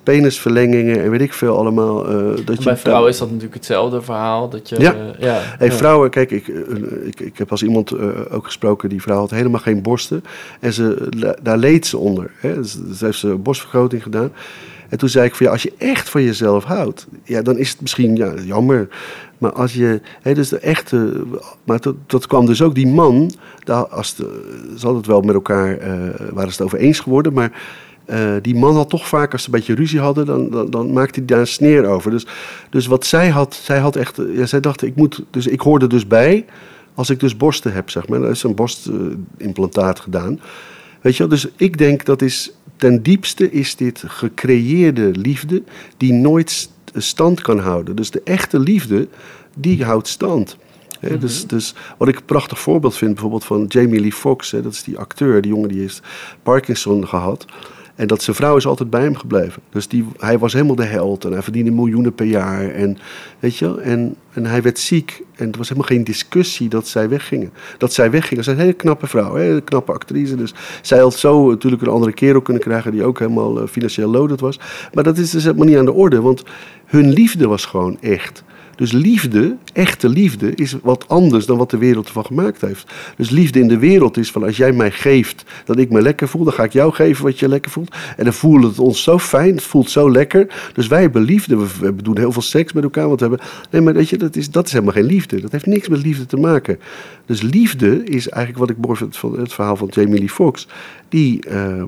S4: penisverlengingen en weet ik veel allemaal. Uh, dat
S3: je, bij vrouwen is dat natuurlijk hetzelfde verhaal. Dat je,
S4: ja.
S3: Uh, ja.
S4: Hey,
S3: ja.
S4: Vrouwen, kijk, ik, uh, ik, ik heb als iemand uh, ook gesproken, die vrouw had helemaal geen borsten. En ze, daar leed ze onder. Hè. Ze, ze heeft ze borstvergroting gedaan. En toen zei ik van ja, als je echt van jezelf houdt, ja, dan is het misschien ja, jammer. Maar als je, hè, dus de echte, maar dat, dat kwam dus ook die man, daar, als de, ze hadden het wel met elkaar, uh, waren ze het over eens geworden, maar uh, die man had toch vaak, als ze een beetje ruzie hadden, dan, dan, dan maakte hij daar een sneer over. Dus, dus wat zij had, zij had echt, ja, zij dacht, ik moet, dus ik hoorde dus bij, als ik dus borsten heb, zeg maar, dan is een borstimplantaat gedaan. Weet je wel, dus ik denk dat is, ten diepste is dit gecreëerde liefde die nooit stand kan houden. Dus de echte liefde, die houdt stand. He, mm-hmm. dus, dus wat ik een prachtig voorbeeld vind, bijvoorbeeld van Jamie Lee Foxx, he, dat is die acteur, die jongen die heeft Parkinson gehad. En dat zijn vrouw is altijd bij hem gebleven. Dus die, hij was helemaal de held en hij verdiende miljoenen per jaar. En, weet je, en, en hij werd ziek en er was helemaal geen discussie dat zij weggingen. Dat zij weggingen. Zij is een hele knappe vrouw, een hele knappe actrice. Dus zij had zo natuurlijk een andere kerel kunnen krijgen die ook helemaal uh, financieel loaded was. Maar dat is dus helemaal niet aan de orde, want hun liefde was gewoon echt. Dus liefde, echte liefde, is wat anders dan wat de wereld ervan gemaakt heeft. Dus liefde in de wereld is van als jij mij geeft dat ik me lekker voel, dan ga ik jou geven wat je lekker voelt. En dan voelt het ons zo fijn, het voelt zo lekker. Dus wij hebben liefde, we, we doen heel veel seks met elkaar. Want we hebben, nee, maar weet je, dat is, dat is helemaal geen liefde. Dat heeft niks met liefde te maken. Dus liefde is eigenlijk wat ik mooi vind van het verhaal van Jamie Lee Foxx. Die... Uh,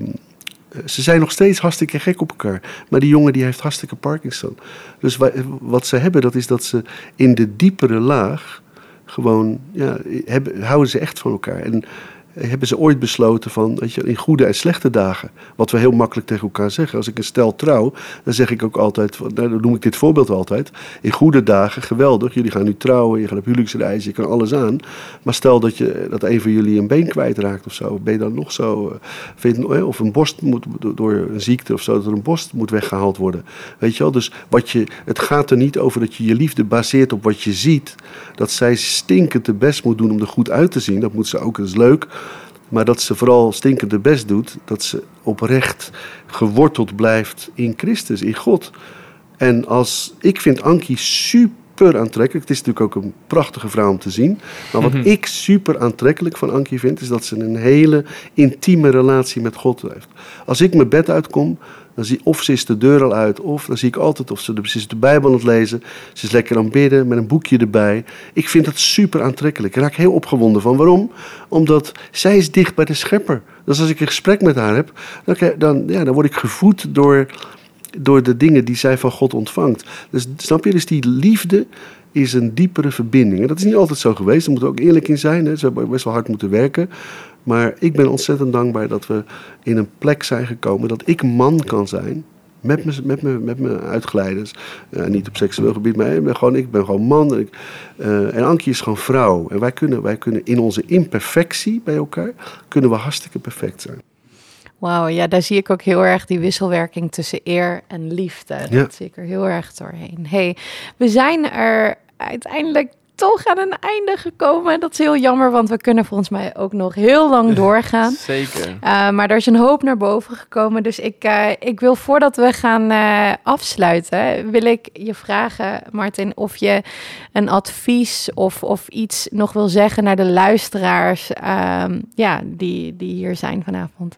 S4: Ze zijn nog steeds hartstikke gek op elkaar. Maar die jongen die heeft hartstikke Parkinson. Dus wat ze hebben, dat is dat ze in de diepere laag gewoon, ja, hebben, houden ze echt van elkaar. En hebben ze ooit besloten van, weet je, in goede en slechte dagen. Wat we heel makkelijk tegen elkaar zeggen. Als ik een stel trouw, dan zeg ik ook altijd, dan noem ik dit voorbeeld altijd. In goede dagen, geweldig, jullie gaan nu trouwen, je gaat op huwelijksreis, je kan alles aan. Maar stel dat, je, dat een van jullie een been kwijtraakt of zo, ben je dan nog zo, vind je, of een borst moet, door een ziekte of zo, dat er een borst moet weggehaald worden. Weet je wel, dus wat je, het gaat er niet over dat je je liefde baseert op wat je ziet. Dat zij stinkend de best moet doen om er goed uit te zien, dat moet ze ook, dat is leuk. Maar dat ze vooral stinkend de best doet, dat ze oprecht geworteld blijft in Christus, in God. En als, ik vind Ankie super aantrekkelijk. Het is natuurlijk ook een prachtige vrouw om te zien. Maar wat mm-hmm. ik super aantrekkelijk van Ankie vind, is dat ze een hele intieme relatie met God heeft. Als ik mijn bed uitkom, dan zie of ze is de deur al uit, of dan zie ik altijd of ze de, ze is de Bijbel aan het lezen. Ze is lekker aan het bidden met een boekje erbij. Ik vind dat super aantrekkelijk. Daar raak ik heel opgewonden van. Waarom? Omdat zij is dicht bij de Schepper. Dus als ik een gesprek met haar heb, dan, dan, ja, dan word ik gevoed door, door de dingen die zij van God ontvangt. Dus snap je? Dus die liefde is een diepere verbinding. En dat is niet altijd zo geweest. Daar moeten we ook eerlijk in zijn. Hè. Ze hebben best wel hard moeten werken. Maar ik ben ontzettend dankbaar dat we in een plek zijn gekomen dat ik man kan zijn met mijn met me, met me uitglijders. Uh, niet op seksueel gebied, maar ik ben gewoon, ik ben gewoon man. Ik, uh, en Ankie is gewoon vrouw. En wij kunnen, wij kunnen in onze imperfectie bij elkaar, kunnen we hartstikke perfect zijn.
S2: Wauw, ja, daar zie ik ook heel erg die wisselwerking tussen eer en liefde. Dat
S4: ja.
S2: zie ik er heel erg doorheen. Hey, we zijn er uiteindelijk toch aan een einde gekomen. Dat is heel jammer, want we kunnen volgens mij ook nog heel lang doorgaan.
S3: Zeker.
S2: Uh, maar er is een hoop naar boven gekomen. Dus ik, uh, ik wil, voordat we gaan uh, afsluiten, wil ik je vragen, Martin, of je een advies of, of iets nog wil zeggen naar de luisteraars uh, ja, die, die hier zijn vanavond.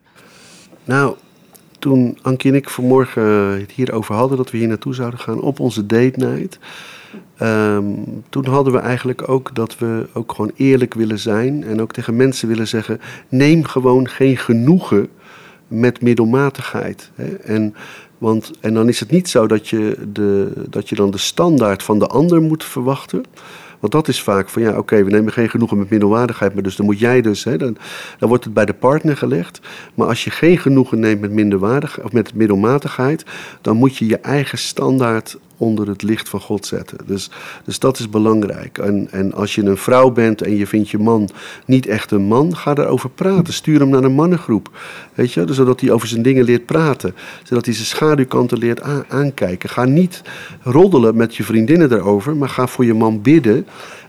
S4: Nou, toen Ankie en ik vanmorgen het hierover hadden dat we hier naartoe zouden gaan op onze date night, Um, toen hadden we eigenlijk ook dat we ook gewoon eerlijk willen zijn en ook tegen mensen willen zeggen, neem gewoon geen genoegen met middelmatigheid. Hè? En, want, en dan is het niet zo dat je, de, dat je dan de standaard van de ander moet verwachten. Want dat is vaak van ja, oké, okay, we nemen geen genoegen met middelmatigheid, maar dus dan moet jij dus, hè, dan, dan wordt het bij de partner gelegd. Maar als je geen genoegen neemt met minderwaardig of met middelmatigheid, dan moet je je eigen standaard onder het licht van God zetten. Dus, dus dat is belangrijk. En, en als je een vrouw bent en je vindt je man niet echt een man, ga daarover praten. Stuur hem naar een mannengroep. Weet je, dus zodat hij over zijn dingen leert praten. Zodat hij zijn schaduwkanten leert a- aankijken. Ga niet roddelen met je vriendinnen erover, maar ga voor je man bidden.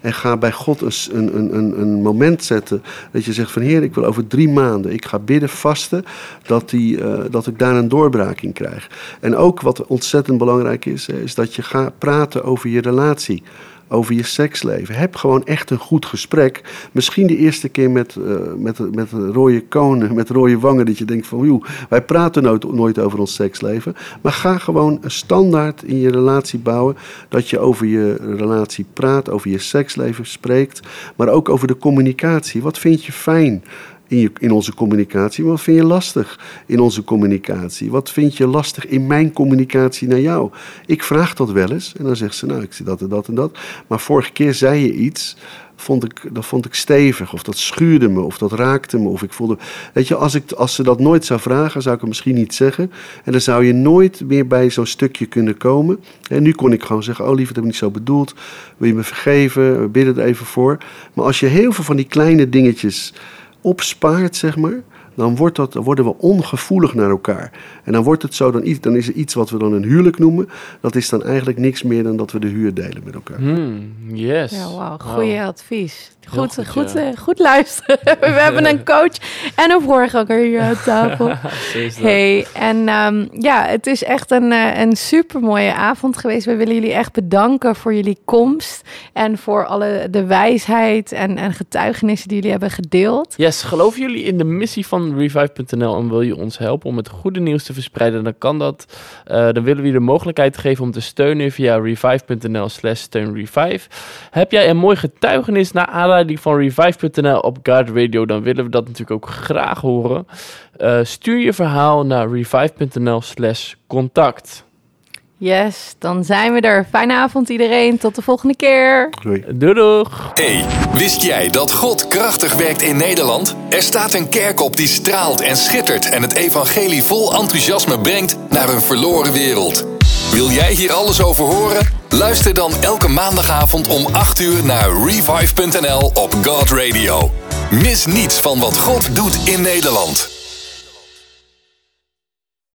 S4: En ga bij God een, een, een, een moment zetten dat je zegt van Heer, ik wil over drie maanden, ik ga bidden, vasten, dat, die, uh, dat ik daar een doorbraak in krijg. En ook wat ontzettend belangrijk is, is dat je gaat praten over je relatie. Over je seksleven. Heb gewoon echt een goed gesprek. Misschien de eerste keer met, uh, met, met rode konen, met rode wangen, dat je denkt van, joh, wij praten nooit, nooit over ons seksleven. Maar ga gewoon een standaard in je relatie bouwen, dat je over je relatie praat, over je seksleven spreekt, maar ook over de communicatie. Wat vind je fijn in, je, in onze communicatie? Wat vind je lastig in onze communicatie? Wat vind je lastig in mijn communicatie naar jou? Ik vraag dat wel eens en dan zegt ze, nou, ik zie dat en dat en dat. Maar vorige keer zei je iets, vond ik, dat vond ik stevig, of dat schuurde me, of dat raakte me, of ik voelde... Weet je, als, ik, als ze dat nooit zou vragen, zou ik het misschien niet zeggen. En dan zou je nooit meer bij zo'n stukje kunnen komen. En nu kon ik gewoon zeggen, oh lief, dat heb ik niet zo bedoeld. Wil je me vergeven? We bidden er even voor. Maar als je heel veel van die kleine dingetjes opspaart, zeg maar, dan, wordt dat, dan worden we ongevoelig naar elkaar. En dan wordt het zo, dan, dan is er iets wat we dan een huwelijk noemen. Dat is dan eigenlijk niks meer dan dat we de huur delen met elkaar.
S3: Hmm, yes.
S2: Ja, wauw. Goeie wow. advies. Goed, goed,
S3: goed,
S2: goed,
S3: ja.
S2: uh, goed luisteren. We hebben een coach en een voorganger hier aan tafel. Hey, en um, ja, het is echt een, uh, een super mooie avond geweest. We willen jullie echt bedanken voor jullie komst en voor alle de wijsheid en, en getuigenissen die jullie hebben gedeeld.
S3: Yes, geloven jullie in de missie van Revive punt n l en wil je ons helpen om het goede nieuws te verspreiden? Dan kan dat. Uh, dan willen we je de mogelijkheid geven om te steunen via revive punt n l slash steun revive. Heb jij een mooi getuigenis naar aanleiding van Revive punt n l op God Radio, dan willen we dat natuurlijk ook graag horen. Uh, stuur je verhaal naar revive punt n l slash contact.
S2: Yes, dan zijn we er. Fijne avond iedereen. Tot de volgende keer.
S4: Doei.
S3: Doei doeg.
S1: Hey, wist jij dat God krachtig werkt in Nederland? Er staat een kerk op die straalt en schittert en het evangelie vol enthousiasme brengt naar een verloren wereld. Wil jij hier alles over horen? Luister dan elke maandagavond om acht uur naar revive punt n l op God Radio. Mis niets van wat God doet in Nederland.